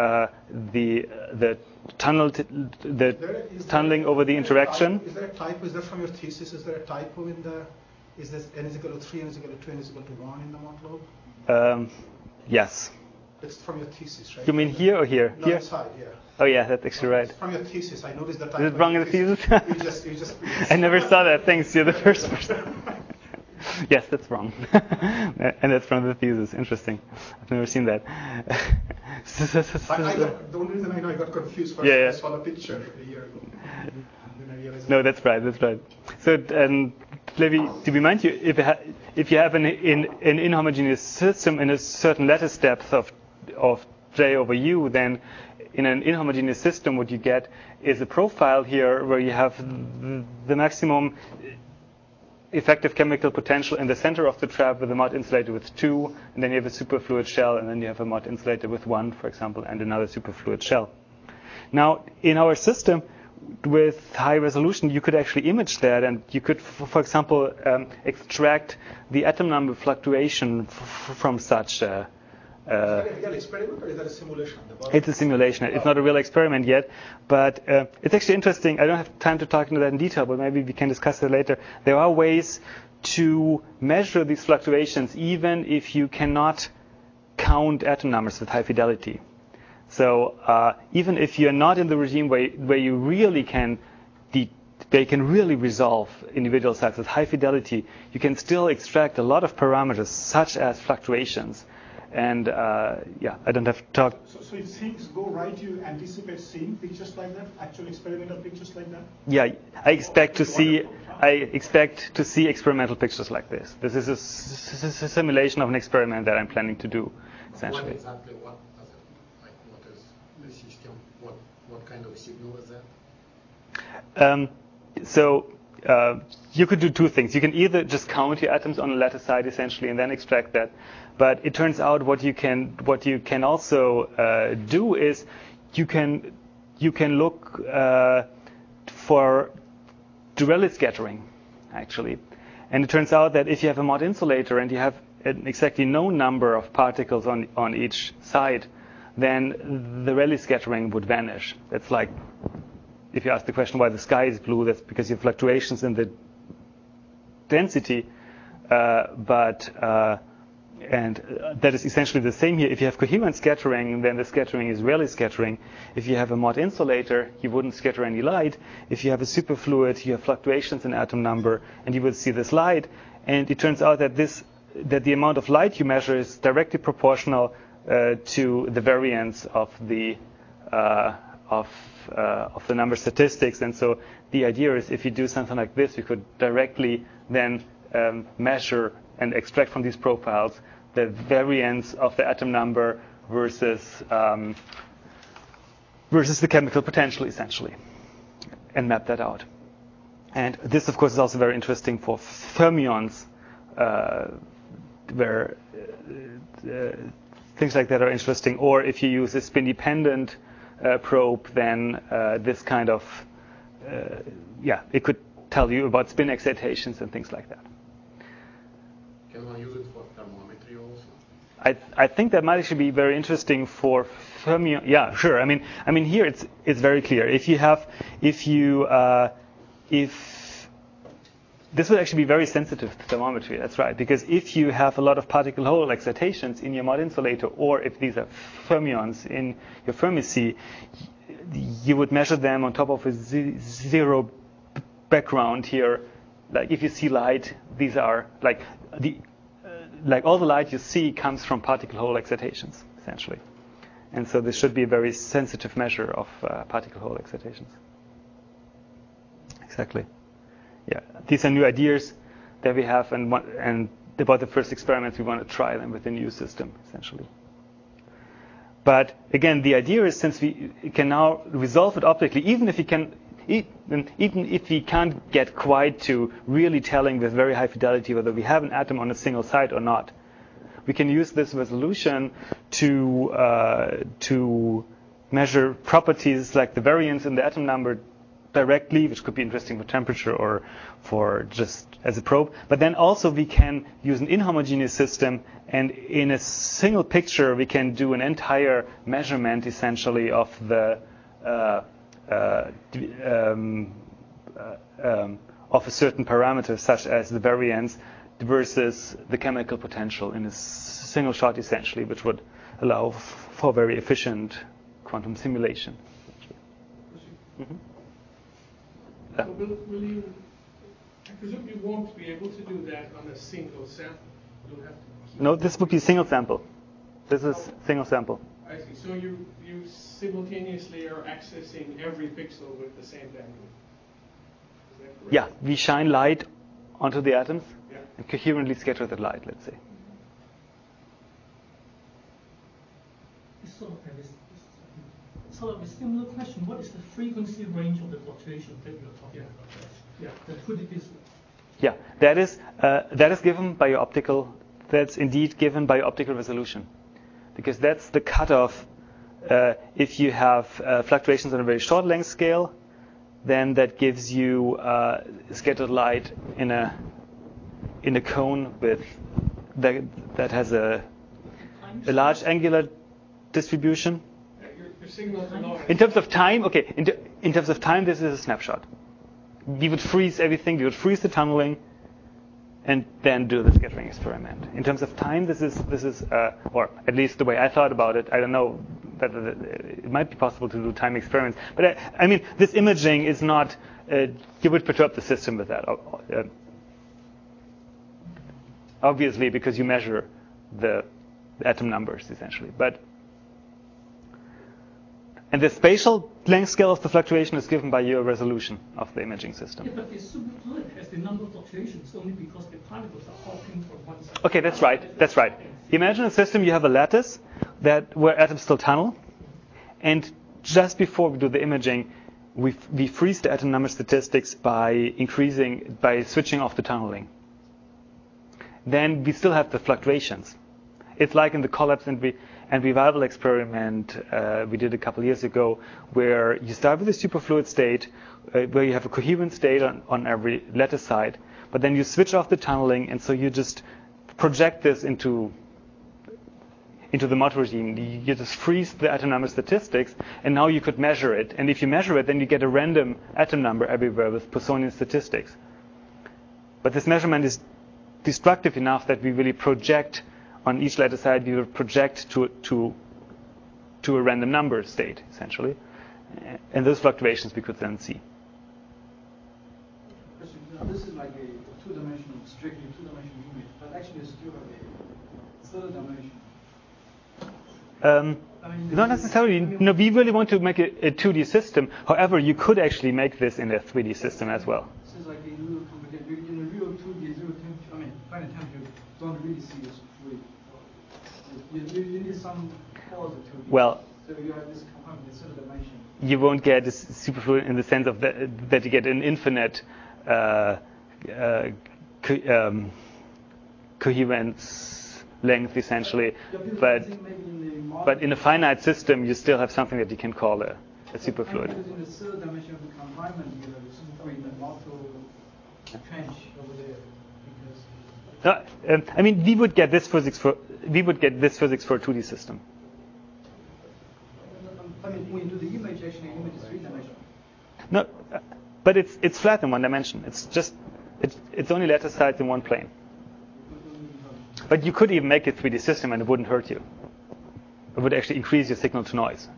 [SPEAKER 1] the tunneling over the interaction.
[SPEAKER 2] Is there a typo? Is that from your thesis? Is there a typo in the? Is this n is equal to 3, n is equal to 2, n is equal to 1 in the mod lobe?
[SPEAKER 1] Yes.
[SPEAKER 2] It's from your thesis, right?
[SPEAKER 1] You mean here or here?
[SPEAKER 2] No,
[SPEAKER 1] here?
[SPEAKER 2] inside, yeah.
[SPEAKER 1] Oh yeah, that's actually right.
[SPEAKER 2] From your thesis, I noticed that.
[SPEAKER 1] Is it wrong in the thesis?
[SPEAKER 2] You just
[SPEAKER 1] I never saw that. Thanks, you're the first person. Yes, that's wrong. And that's from the thesis. Interesting. I've never seen that.
[SPEAKER 2] The only reason I know I got confused was I saw the picture a year ago. Then I realized
[SPEAKER 1] no, that's right. So, Levi, to remind you, if you have an inhomogeneous system in a certain lattice depth of J over U, then in an inhomogeneous system, what you get is a profile here where you have the maximum effective chemical potential in the center of the trap with a Mott insulator with 2, and then you have a superfluid shell, and then you have a Mott insulator with 1, for example, and another superfluid shell. Now, in our system, with high resolution, you could actually image that, and you could, for example, extract the atom number fluctuation from such a...
[SPEAKER 2] Is that a real experiment or is that a simulation?
[SPEAKER 1] It's a simulation. It's not a real experiment yet, but it's actually interesting. I don't have time to talk into that in detail, but maybe we can discuss it later. There are ways to measure these fluctuations even if you cannot count atom numbers with high fidelity. So even if you're not in the regime where you really can really resolve individual sites with high fidelity, you can still extract a lot of parameters such as fluctuations. And I don't have to talk.
[SPEAKER 2] So if things go right, you anticipate seeing pictures like that, actual experimental pictures like that?
[SPEAKER 1] Yeah, I expect to see experimental pictures like this. This is a simulation of an experiment that I'm planning to do, essentially.
[SPEAKER 10] What exactly? What does it like? What is the system? What kind of signal is that?
[SPEAKER 1] You could do two things. You can either just count your atoms on the lattice side, essentially, and then extract that. But it turns out what you can also do is you can look for Rayleigh scattering, actually. And it turns out that if you have a Mott insulator and you have an exactly known number of particles on each side, then the Rayleigh scattering would vanish. That's like, if you ask the question why the sky is blue, that's because you have fluctuations in the density, and that is essentially the same here. If you have coherent scattering, then the scattering is Rayleigh scattering. If you have a Mott insulator, you wouldn't scatter any light. If you have a superfluid, you have fluctuations in atom number, and you would see this light. And it turns out that the amount of light you measure is directly proportional to the variance of the number statistics. And so the idea is, if you do something like this, you could directly then measure and extract from these profiles the variance of the atom number versus the chemical potential, essentially, and map that out. And this, of course, is also very interesting for fermions, where things like that are interesting. Or if you use a spin-dependent probe, then this kind of, it could tell you about spin excitations and things like that.
[SPEAKER 10] Can one use it for thermometry also?
[SPEAKER 1] I think that might actually be very interesting for fermion. Yeah, sure. I mean here it's very clear. If this would actually be very sensitive to thermometry. That's right, because if you have a lot of particle hole excitations in your Mott insulator, or if these are fermions in your Fermi-C, you would measure them on top of a zero background here. Like if you see light, these are like all the light you see comes from particle hole excitations, essentially. And so this should be a very sensitive measure of particle hole excitations. Exactly. Yeah, these are new ideas that we have, and about the first experiments, we want to try them with the new system, essentially. But again, the idea is, since we can now resolve it optically, even if we can't get quite to really telling with very high fidelity whether we have an atom on a single site or not, we can use this resolution to measure properties like the variance in the atom number directly, which could be interesting for temperature or for just as a probe. But then also we can use an inhomogeneous system, and in a single picture we can do an entire measurement, essentially, of the of a certain parameter, such as the variance versus the chemical potential, in a single shot, essentially, which would allow for very efficient quantum simulation. Mm-hmm.
[SPEAKER 3] So will you, I presume you won't be able to do that on a single sample. You'll have to.
[SPEAKER 1] No, this would be single sample. This is single sample.
[SPEAKER 3] I see. So you simultaneously are accessing every pixel with the same bandwidth. Is that correct?
[SPEAKER 1] Yeah, we shine light onto the atoms,
[SPEAKER 3] yeah,
[SPEAKER 1] and coherently scatter that light, let's say.
[SPEAKER 11] sort of a similar question. What is the frequency range of the fluctuations that you're talking about? Yeah, put it this way.
[SPEAKER 1] Yeah, that is given by your optical. That's indeed given by your optical resolution, because that's the cutoff. If you have fluctuations on a very short length scale, then that gives you scattered light in a cone with that has a large angular distribution.
[SPEAKER 3] Your signal to noise.
[SPEAKER 1] In terms of time, okay. In terms of time, this is a snapshot. We would freeze everything. We would freeze the tunneling, and then do the scattering experiment. In terms of time, this is, or at least the way I thought about it. I don't know whether it might be possible to do time experiments, but I mean, this imaging is not. You would perturb the system with that, obviously, because you measure the atom numbers essentially, but. And the spatial length scale of the fluctuation is given by your resolution of the imaging system.
[SPEAKER 11] Yeah, but the superfluid has the number of fluctuations only because the particles are hopping from one side.
[SPEAKER 1] Okay, that's right. That's right. Imagine a system, you have a lattice where atoms still tunnel, and just before we do the imaging, we freeze the atom number statistics by switching off the tunneling. Then we still have the fluctuations. It's like in the collapse and revival experiment we did a couple years ago, where you start with a superfluid state, where you have a coherent state on every lattice side, but then you switch off the tunneling, and so you just project this into the Mott regime. You just freeze the atom number statistics, and now you could measure it. And if you measure it, then you get a random atom number everywhere with Poissonian statistics. But this measurement is destructive enough that we really project on each lattice side, we will project to a random number state, essentially. And those fluctuations we could then see.
[SPEAKER 6] This is like a two-dimensional, strictly two-dimensional image, but actually it's still a third dimension.
[SPEAKER 1] Not necessarily. No, we really want to make a 2D system. However, you could actually make this in a 3D system as well.
[SPEAKER 6] This is like a little complicated. In a real 2D, zero temperature, finite temperature, you don't really see this fluid. You need some pause to be.
[SPEAKER 1] Well,
[SPEAKER 6] so you have this component, this third dimension.
[SPEAKER 1] You won't get this superfluid in the sense of that you get an infinite coherence length, essentially. But in a finite system, you still have something that you can call a superfluid.
[SPEAKER 6] Because in the third dimension of the confinement, you have the superfluid and also trench over there.
[SPEAKER 1] We would get this physics for a 2D system.
[SPEAKER 6] When you do the image, actually, the image is three-dimensional.
[SPEAKER 1] No, but it's flat in one dimension. It's only lattice sides in one plane. But you could even make a 3D system, and it wouldn't hurt you. It would actually increase your signal to noise.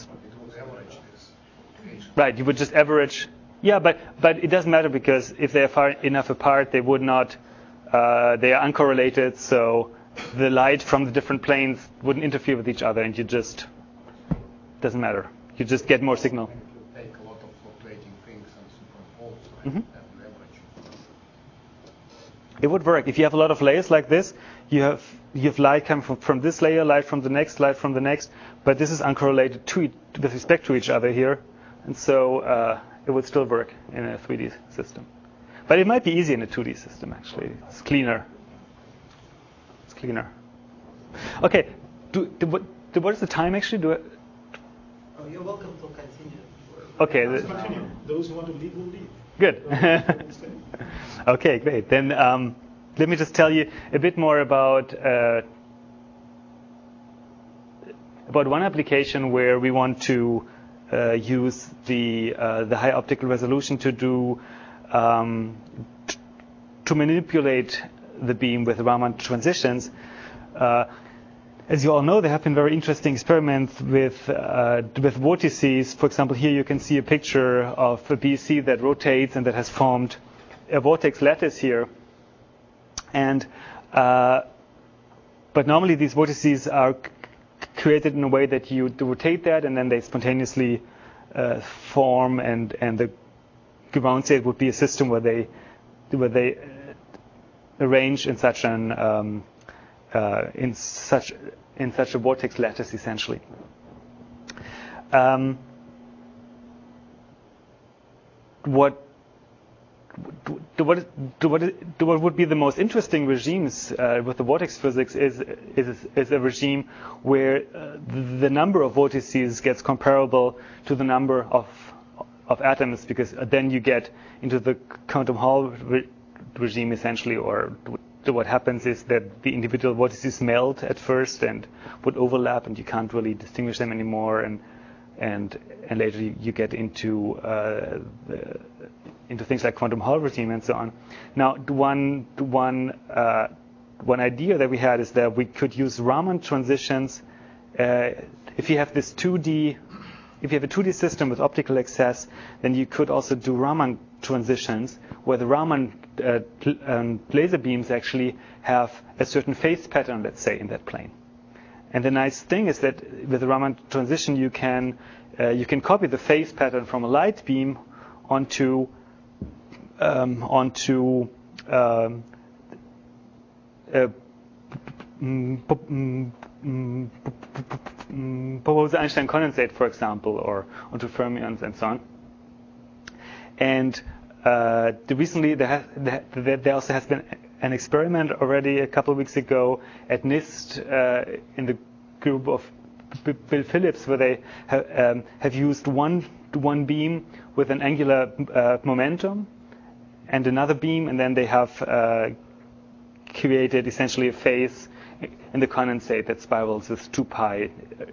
[SPEAKER 1] Right. You would just average. Yeah, but it doesn't matter, because if they are far enough apart, they would not. They are uncorrelated, so the light from the different planes wouldn't interfere with each other, and you just doesn't matter. You just get more signal.
[SPEAKER 10] You take a lot of fluctuating things and superimpose, right? And average.
[SPEAKER 1] It would work if you have a lot of layers like this. You have light coming from this layer, light from the next, light from the next, but this is uncorrelated with respect to each other here, and so it would still work in a 3D system. But it might be easy in a 2D system, actually. It's cleaner. Okay. What is the time, actually?
[SPEAKER 9] You're welcome to continue.
[SPEAKER 1] Okay.
[SPEAKER 2] Let's continue. Those who want to leave will leave.
[SPEAKER 1] Good. Okay, great. Then let me just tell you a bit more about one application where we want to use the high optical resolution to do to manipulate the beam with Raman transitions. As you all know, there have been very interesting experiments with vortices. For example, here you can see a picture of a BC that rotates and that has formed a vortex lattice here. And but normally these vortices are created in a way that you rotate that, and then they spontaneously form, and the ground state would be a system where they arrange in such an in such a vortex lattice, essentially. what would be the most interesting regimes with the vortex physics is a regime where the number of vortices gets comparable to the number of atoms, because then you get into the quantum Hall regime essentially, or what happens is that the individual vortices melt at first and would overlap, and you can't really distinguish them anymore, and later you get into things like quantum Hall regime and so on. Now, one idea that we had is that we could use Raman transitions. If you have this 2D, if you have a 2D system with optical excess, then you could also do Raman transitions, where the Raman laser beams actually have a certain phase pattern, let's say, in that plane. And the nice thing is that with the Raman transition, you can copy the phase pattern from a light beam onto Bose-Einstein condensate, for example, or onto fermions and so on. And recently there also has been an experiment already a couple of weeks ago at NIST in the group of Bill Phillips, where they have used one beam with an angular momentum and another beam, and then they have created essentially a phase in the condensate that spirals with 2 pi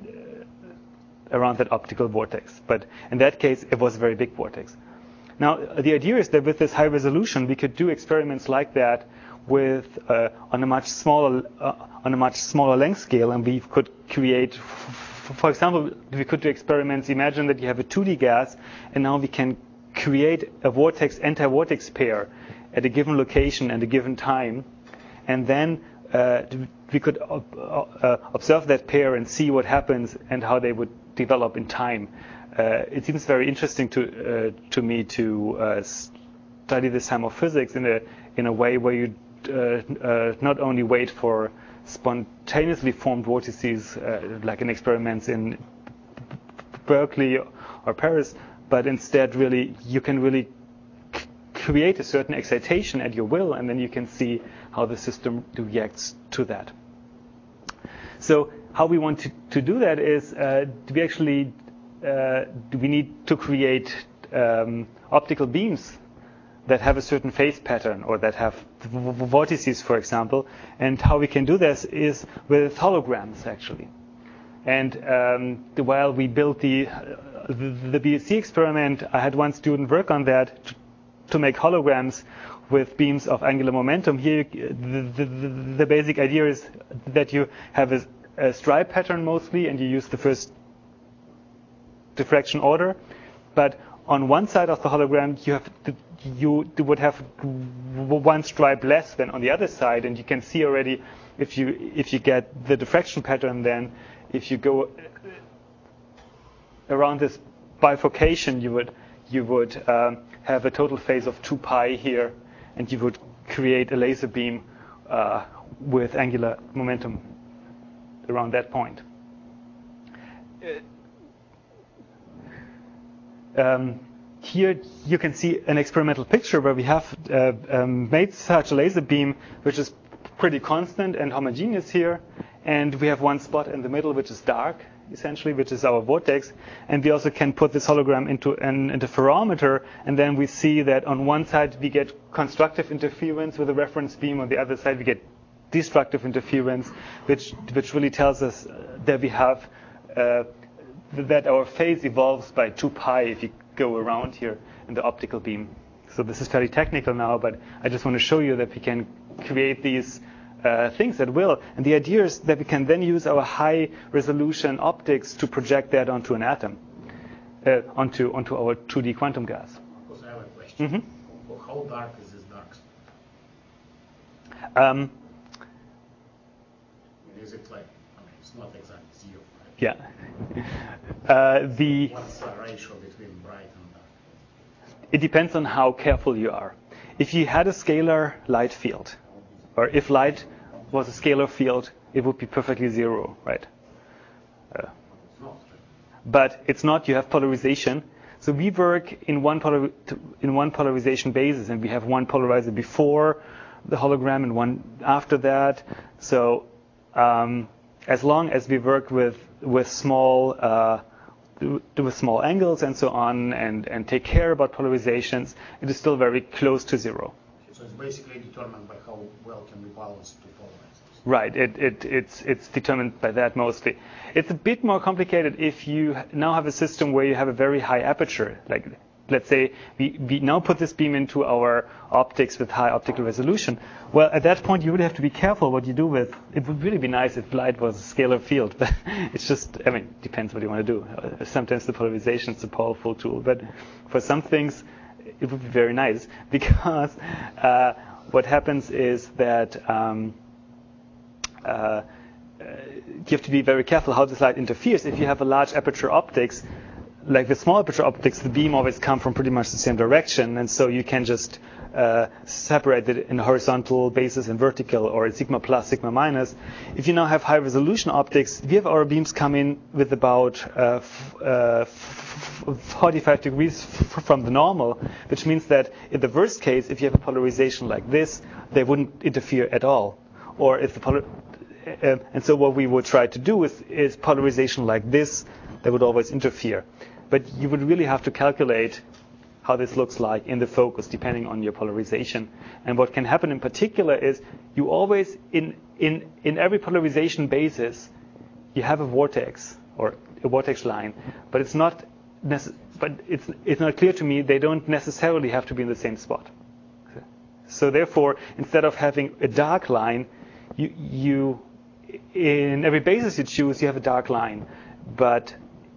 [SPEAKER 1] around that optical vortex. But in that case, it was a very big vortex. Now, the idea is that with this high resolution, we could do experiments like that with on a much smaller length scale, and we could create, for example, we could do experiments. Imagine that you have a 2D gas, and now we can create a vortex-anti-vortex pair at a given location and a given time, and then we could observe that pair and see what happens and how they would develop in time. It seems very interesting to me to study this time of physics in a way where you not only wait for spontaneously formed vortices like in experiments in Berkeley or Paris, but instead really you can really create a certain excitation at your will, and then you can see how the system reacts to that. So how we want to do that is we need to create optical beams that have a certain phase pattern, or that have vortices, for example. And how we can do this is with holograms, actually. And while we built the BSC experiment, I had one student work on that to make holograms with beams of angular momentum. Here, the basic idea is that you have a stripe pattern mostly, and you use the first diffraction order. But on one side of the hologram, you would have one stripe less than on the other side, and you can see already if you get the diffraction pattern, then if you go around this bifurcation, you would have a total phase of 2 pi here, and you would create a laser beam with angular momentum around that point. Here you can see an experimental picture where we have made such a laser beam which is pretty constant and homogeneous here, and we have one spot in the middle which is dark, essentially, which is our vortex, and we also can put this hologram into an interferometer, and then we see that on one side we get constructive interference with a reference beam, on the other side we get destructive interference, which really tells us that we have that our phase evolves by 2 pi if you go around here in the optical beam. So this is fairly technical now, but I just want to show you that we can create these things at will. And the idea is that we can then use our high resolution optics to project that onto an atom, onto our 2D quantum gas.
[SPEAKER 10] Of course, I have a question.
[SPEAKER 1] Mm-hmm.
[SPEAKER 10] Well, how dark is this dark spot? Is it like, it's not exactly zero, right?
[SPEAKER 1] Yeah.
[SPEAKER 10] What's the ratio between bright and dark?
[SPEAKER 1] It depends on how careful you are. If you had a scalar light field, or if light was a scalar field, it would be perfectly zero, right?
[SPEAKER 10] It's not true.
[SPEAKER 1] but it's not. You have polarization. So we work in one polarization basis, and we have one polarizer before the hologram and one after that. So as long as we work with small angles and so on, and take care about polarizations, it is still very close to zero.
[SPEAKER 10] So it's basically determined by how well can we balance two polarizers.
[SPEAKER 1] Right. It's determined by that mostly. It's a bit more complicated if you now have a system where you have a very high aperture. Like, let's say we now put this beam into our optics with high optical resolution. Well, at that point, you really have to be careful what you do with. It would really be nice if light was a scalar field, but it's just, depends what you want to do. Sometimes the polarization is a powerful tool, but for some things, it would be very nice, because what happens is that you have to be very careful how this light interferes. If you have a large aperture optics, like the small aperture optics, the beam always comes from pretty much the same direction, and so you can just separate it in a horizontal basis and vertical, or in sigma plus, sigma minus. If you now have high resolution optics, we have our beams come in with about 45 degrees from the normal, which means that in the worst case, if you have a polarization like this, they wouldn't interfere at all. Or if and so what we would try to do is polarization like this, they would always interfere. But you would really have to calculate how this looks like in the focus, depending on your polarization. And what can happen in particular is you always, in every polarization basis, you have a vortex or a vortex line, but it's not clear to me they don't necessarily have to be in the same spot. So therefore, instead of having a dark line, you in every basis you choose, you have a dark line, but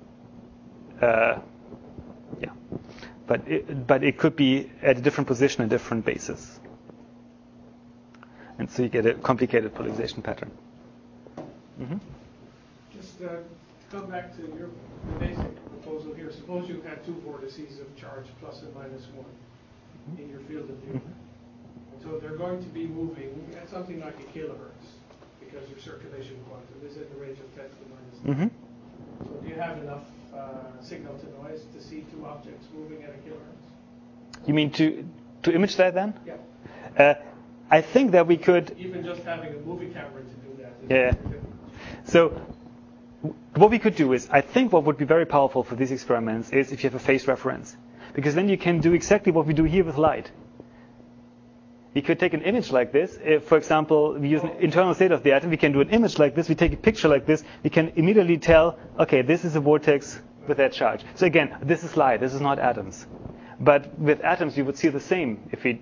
[SPEAKER 1] it could be at a different position, a different basis, and so you get a complicated polarization pattern. Mm-hmm.
[SPEAKER 3] Just come back to your basic proposal here. Suppose you had two vortices of charge plus and minus 1 in your field of view. And so they're going to be moving at something like a kilohertz, because your circulation quantum is in the range of 10 to the minus 9.
[SPEAKER 1] Mm-hmm.
[SPEAKER 3] So do you have enough signal to noise to see two objects moving at a kilohertz?
[SPEAKER 1] You mean to image that then?
[SPEAKER 3] Yeah.
[SPEAKER 1] I think that we could.
[SPEAKER 3] Even just having a movie camera to do that.
[SPEAKER 1] Yeah. So what we could do is, I think what would be very powerful for these experiments is if you have a phase reference, because then you can do exactly what we do here with light. We could take an image like this. If, for example, we use an internal state of the atom, we can do an image like this. We take a picture like this. We can immediately tell, okay, this is a vortex with that charge. So again, this is light. This is not atoms. But with atoms, you would see the same.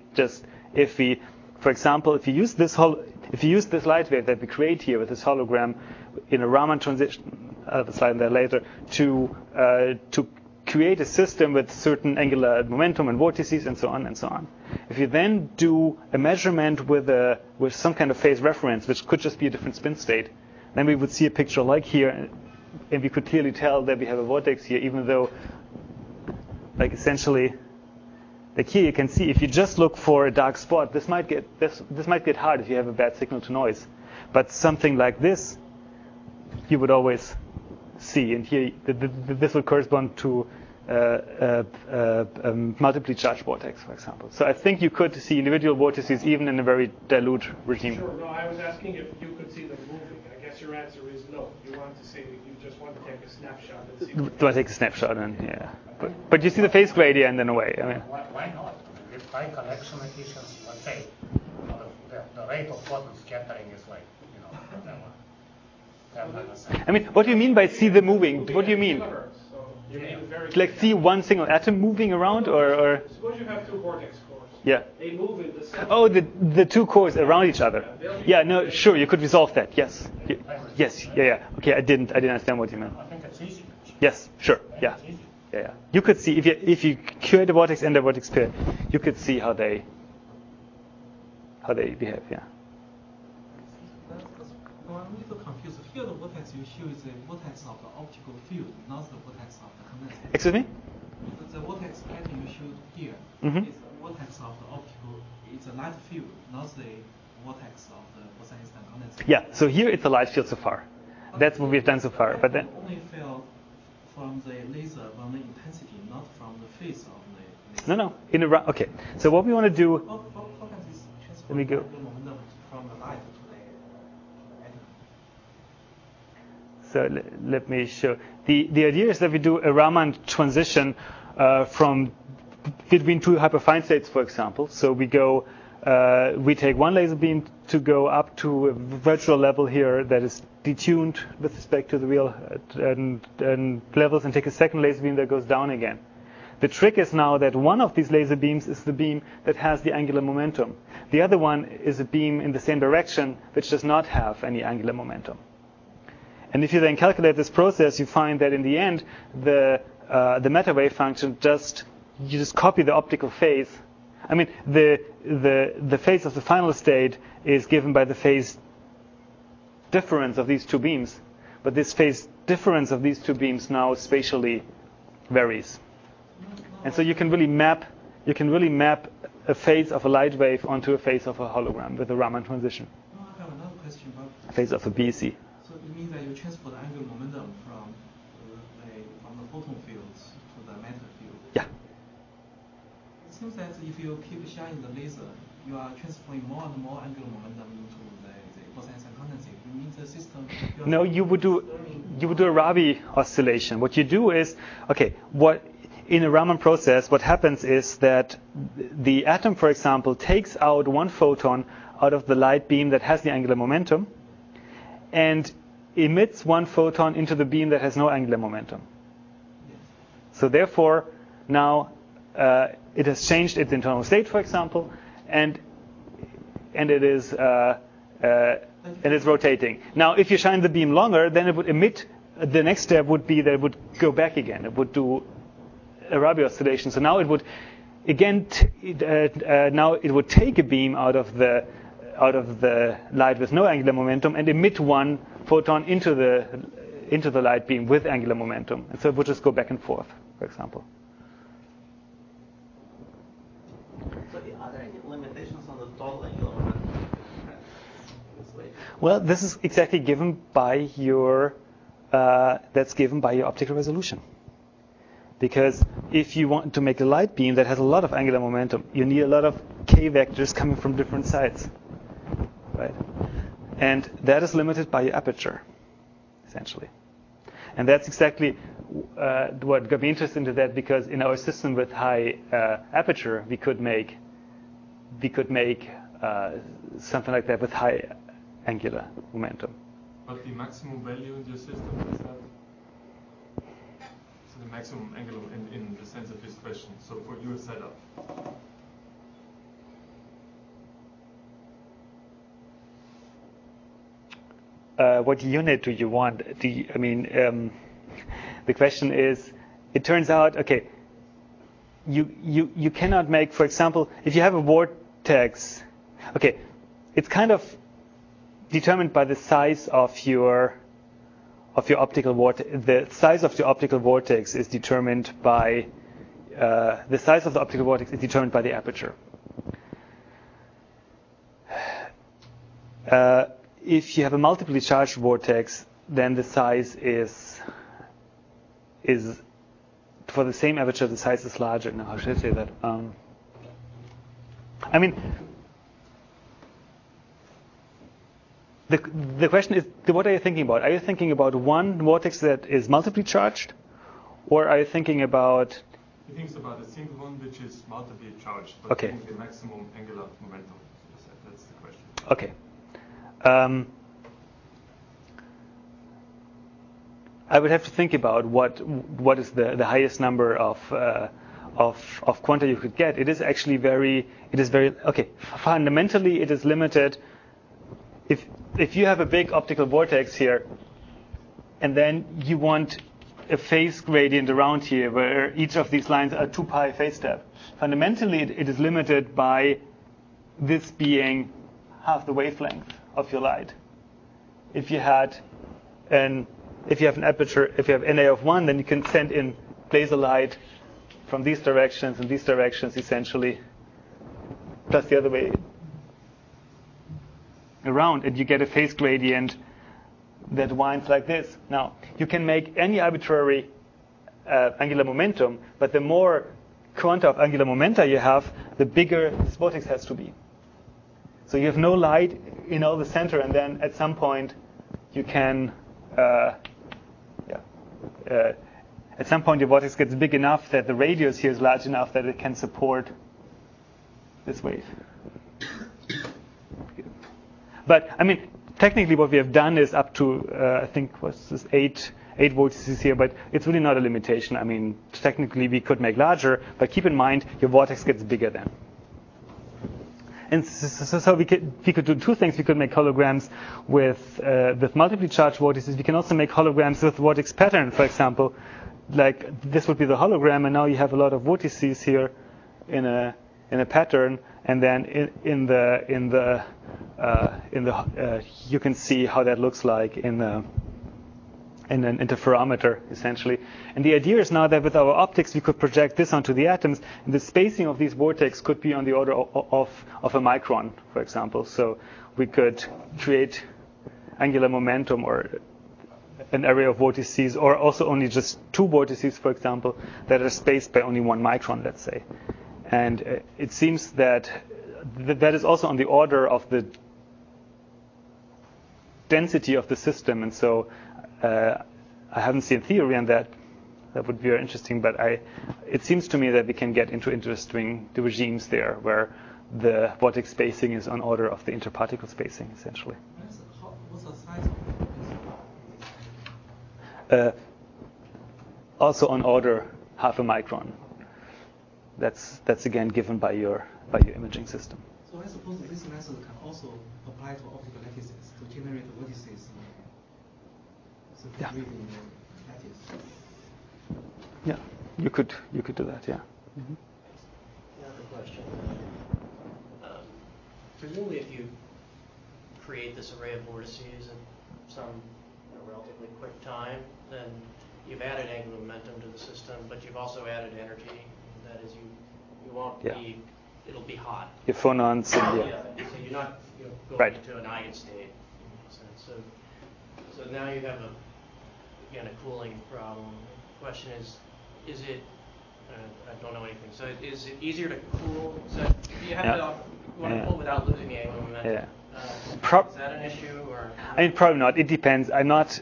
[SPEAKER 1] For example, if you use this light wave that we create here with this hologram in a Raman transition, I'll have a slide on that later, to create a system with certain angular momentum and vortices and so on and so on. If you then do a measurement with some kind of phase reference, which could just be a different spin state, then we would see a picture like here, and we could clearly tell that we have a vortex here, even though, like essentially, like here you can see if you just look for a dark spot, this might get hard if you have a bad signal to noise. But something like this, you would always see, and here this would correspond to multiply charged vortex, for example. So I think you could see individual vortices even in a very dilute regime.
[SPEAKER 3] Sure. No, I was asking if you could see them moving. I guess your answer is no. You want to say that you just want to take a snapshot and see.
[SPEAKER 1] Do I take a snapshot and yeah? But you see the phase gradient in a way. I mean.
[SPEAKER 4] Why not? With high connection efficiency, let's say the rate of photon scattering is like whatever.
[SPEAKER 1] I mean, what do you mean by see them moving? What do you mean? Like see one single atom moving around, or?
[SPEAKER 3] Suppose you have two vortex cores.
[SPEAKER 1] Yeah.
[SPEAKER 3] They move in the center.
[SPEAKER 1] Oh, the two cores around each other. Yeah. No. Sure. You could resolve that. Yes. Yes. Yeah. Okay. I didn't understand what you meant.
[SPEAKER 4] I think it's easy.
[SPEAKER 1] Yes. Sure. Yeah. Yeah. You could see if you create a vortex and a vortex pair, you could see how they behave. Yeah.
[SPEAKER 5] I'm a little confused. Here, the vortex you show is the vortex of the optical field, not the vortex of the condensate.
[SPEAKER 1] Excuse me?
[SPEAKER 5] The vortex pattern you showed here is the vortex of the optical. It's a light field, not the vortex of the Bose-Einstein condensate.
[SPEAKER 1] Yeah. So here it's a light field so far. That's what we've done so far. But then
[SPEAKER 5] only from the laser on the intensity, not from the phase of the laser.
[SPEAKER 1] No. Okay. So what we want to do.
[SPEAKER 5] How can this transfer
[SPEAKER 1] Let me go.
[SPEAKER 5] the momentum from the light to the atom?
[SPEAKER 1] So let me show. The idea is that we do a Raman transition from between two hyperfine states, for example. So we take one laser beam to go up to a virtual level here that is detuned with respect to the real levels, and take a second laser beam that goes down again. The trick is now that one of these laser beams is the beam that has the angular momentum. The other one is a beam in the same direction which does not have any angular momentum. And if you then calculate this process, you find that in the end, the meta wave function you just copy the optical phase. I mean, the phase of the final state is given by the phase difference of these two beams, but this phase difference of these two beams now spatially varies. And so you can really map a phase of a light wave onto a phase of a hologram with a Raman transition.
[SPEAKER 5] No, I have another question about
[SPEAKER 1] phase of a BEC.
[SPEAKER 5] So it means that you transfer the angular momentum from the photon fields to the matter field.
[SPEAKER 1] Yeah.
[SPEAKER 5] It seems that if you keep shining the laser, you are transferring more and more angular momentum into the Bose-Einstein condensate. It means the system.
[SPEAKER 1] No, you would do a Rabi oscillation. What you do is, in a Raman process, what happens is that the atom, for example, takes out one photon out of the light beam that has the angular momentum and emits one photon into the beam that has no angular momentum. So therefore, now it has changed its internal state, for example, and it is rotating. Now, if you shine the beam longer, then it would emit. The next step would be that it would go back again. It would do a Rabi oscillation. So now it would again. Now it would take a beam out of the light with no angular momentum and emit one photon into the light beam with angular momentum. And so it would just go back and forth, for example.
[SPEAKER 9] So are there any limitations on the total angular momentum?
[SPEAKER 1] Well, this is exactly given by your optical resolution. Because if you want to make a light beam that has a lot of angular momentum, you need a lot of k vectors coming from different sides, right? And that is limited by your aperture, essentially. And that's exactly what got me interested into that, because in our system with high aperture, we could make something like that with high angular momentum.
[SPEAKER 7] But the maximum value in your system is that? So the maximum angular in the sense of his question. So for your setup.
[SPEAKER 1] What unit do you want? The question is, it turns out, you cannot make, for example, if you have a vortex, it's kind of determined by the size of your optical vortex. The size of the optical vortex is determined by the aperture. If you have a multiply charged vortex, then the size is for the same aperture, the size is larger. Now, how should I say that? The question is, what are you thinking about? Are you thinking about one vortex that is multiply charged, or are you thinking about?
[SPEAKER 7] He thinks about a single one which is multiply charged, but the maximum angular momentum. That's the question.
[SPEAKER 1] Okay. I would have to think about what is the highest number of quanta you could get. It is very fundamentally it is limited. If you have a big optical vortex here, and then you want a phase gradient around here where each of these lines are 2 pi phase step, fundamentally it is limited by this being half the wavelength of your light. If you have an aperture, if you have NA of 1, then you can send in laser light from these directions and these directions essentially, plus the other way around, and you get a phase gradient that winds like this. Now, you can make any arbitrary angular momentum, but the more quanta of angular momenta you have, the bigger this vortex has to be. So you have no light in the center, and then at some point you can, at some point your vortex gets big enough that the radius here is large enough that it can support this wave. But I mean, technically what we have done is up to, I think, what's this, 8 vortices here, but it's really not a limitation. I mean, technically we could make larger, but keep in mind your vortex gets bigger then. And so we could do two things. We could make holograms with multiply charged vortices. We can also make holograms with vortex pattern, for example. Like this would be the hologram, and now you have a lot of vortices here in a pattern, and then in the you can see how that looks like in an interferometer, essentially. And the idea is now that with our optics we could project this onto the atoms, and the spacing of these vortex could be on the order of a micron, for example. So we could create angular momentum or an array of vortices, or also only just 2 vortices, for example, that are spaced by only 1 micron, let's say. And it seems that that is also on the order of the density of the system. And so I haven't seen theory on that. That would be very interesting. But it seems to me that we can get into interesting regimes there where the vortex spacing is on order of the interparticle spacing, essentially.
[SPEAKER 5] What's the size of
[SPEAKER 1] Also on order half a micron. That's again given by your imaging system.
[SPEAKER 5] So I suppose this method can also apply to optical lattices to generate vortices.
[SPEAKER 1] Yeah.
[SPEAKER 5] Lattice.
[SPEAKER 1] Yeah, you could do that. Yeah. Mm-hmm.
[SPEAKER 12] Another question. Presumably, if you create this array of vortices at some relatively quick time, then you've added angular momentum to the system, but you've also added energy. That is, you won't be, it'll be hot.
[SPEAKER 1] Your phonons.
[SPEAKER 12] So you're not going into an eigenstate. So now you have a cooling problem. The question is it? I don't know anything. So is it easier to cool? So you have to want to cool without losing the angular momentum.
[SPEAKER 1] Yeah.
[SPEAKER 12] Is that an issue, or?
[SPEAKER 1] I mean, probably not. It depends. I'm not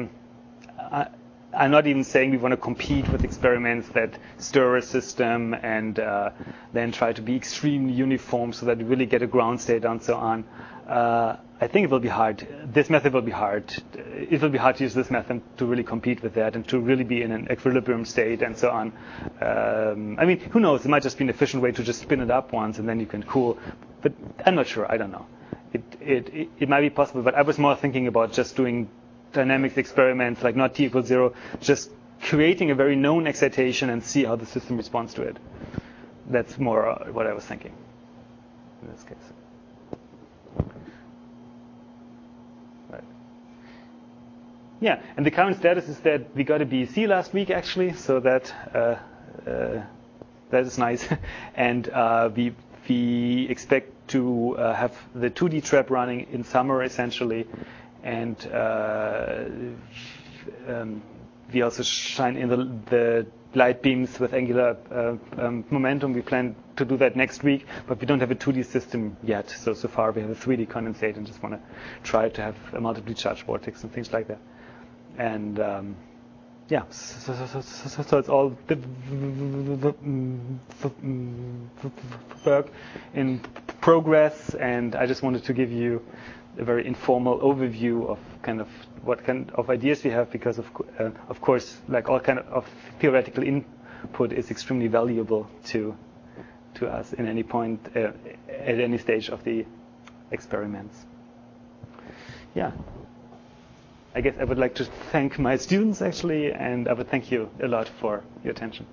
[SPEAKER 1] even saying we want to compete with experiments that stir a system and then try to be extremely uniform so that we really get a ground state and so on. I think it will be hard. This method will be hard. It will be hard to use this method to really compete with that and to really be in an equilibrium state and so on. I mean, who knows? It might just be an efficient way to just spin it up once and then you can cool. But I'm not sure. I don't know. It might be possible, but I was more thinking about just doing dynamics experiments, like not t=0, just creating a very known excitation and see how the system responds to it. That's more what I was thinking in this case. Right. Yeah, and the current status is that we got a BEC last week, actually, so that is nice. And we expect to have the 2D trap running in summer, essentially. And we also shine in the light beams with angular momentum. We plan to do that next week, but we don't have a 2D system yet. So far we have a 3D condensate and just want to try to have a multiply charged vortex and things like that. And yeah, so it's all the work in progress, and I just wanted to give you a very informal overview of kind of what kind of ideas we have, because of course, like all kind of theoretical input is extremely valuable to us in any point at any stage of the experiments. Yeah. I guess I would like to thank my students, actually, and I would thank you a lot for your attention.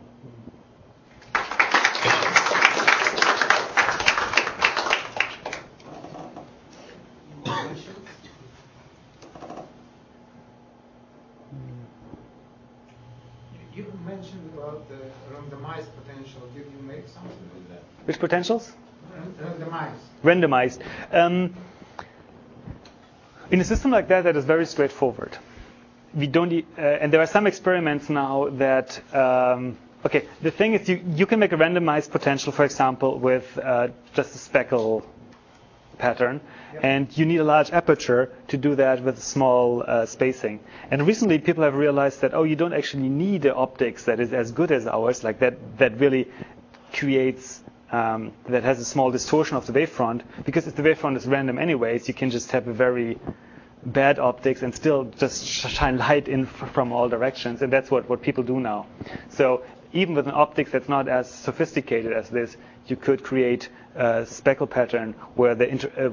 [SPEAKER 8] You mentioned about the randomized potential. Did you make something with that?
[SPEAKER 1] Which potentials?
[SPEAKER 8] Randomized.
[SPEAKER 1] In a system like that is very straightforward. we don't, and there are some experiments now that, okay, the thing is you can make a randomized potential, for example, with just a speckle pattern, and you need a large aperture to do that with small spacing. And recently people have realized that, you don't actually need the optics that is as good as ours, like that really creates, that has a small distortion of the wavefront, because if the wavefront is random anyways, you can just have a very bad optics and still just shine light in from all directions, and that's what people do now. So even with an optics that's not as sophisticated as this, you could create a speckle pattern where the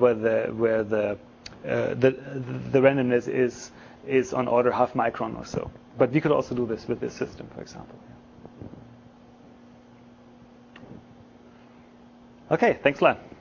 [SPEAKER 1] randomness is on order half micron or so. But we could also do this with this system, for example. Okay, thanks a lot.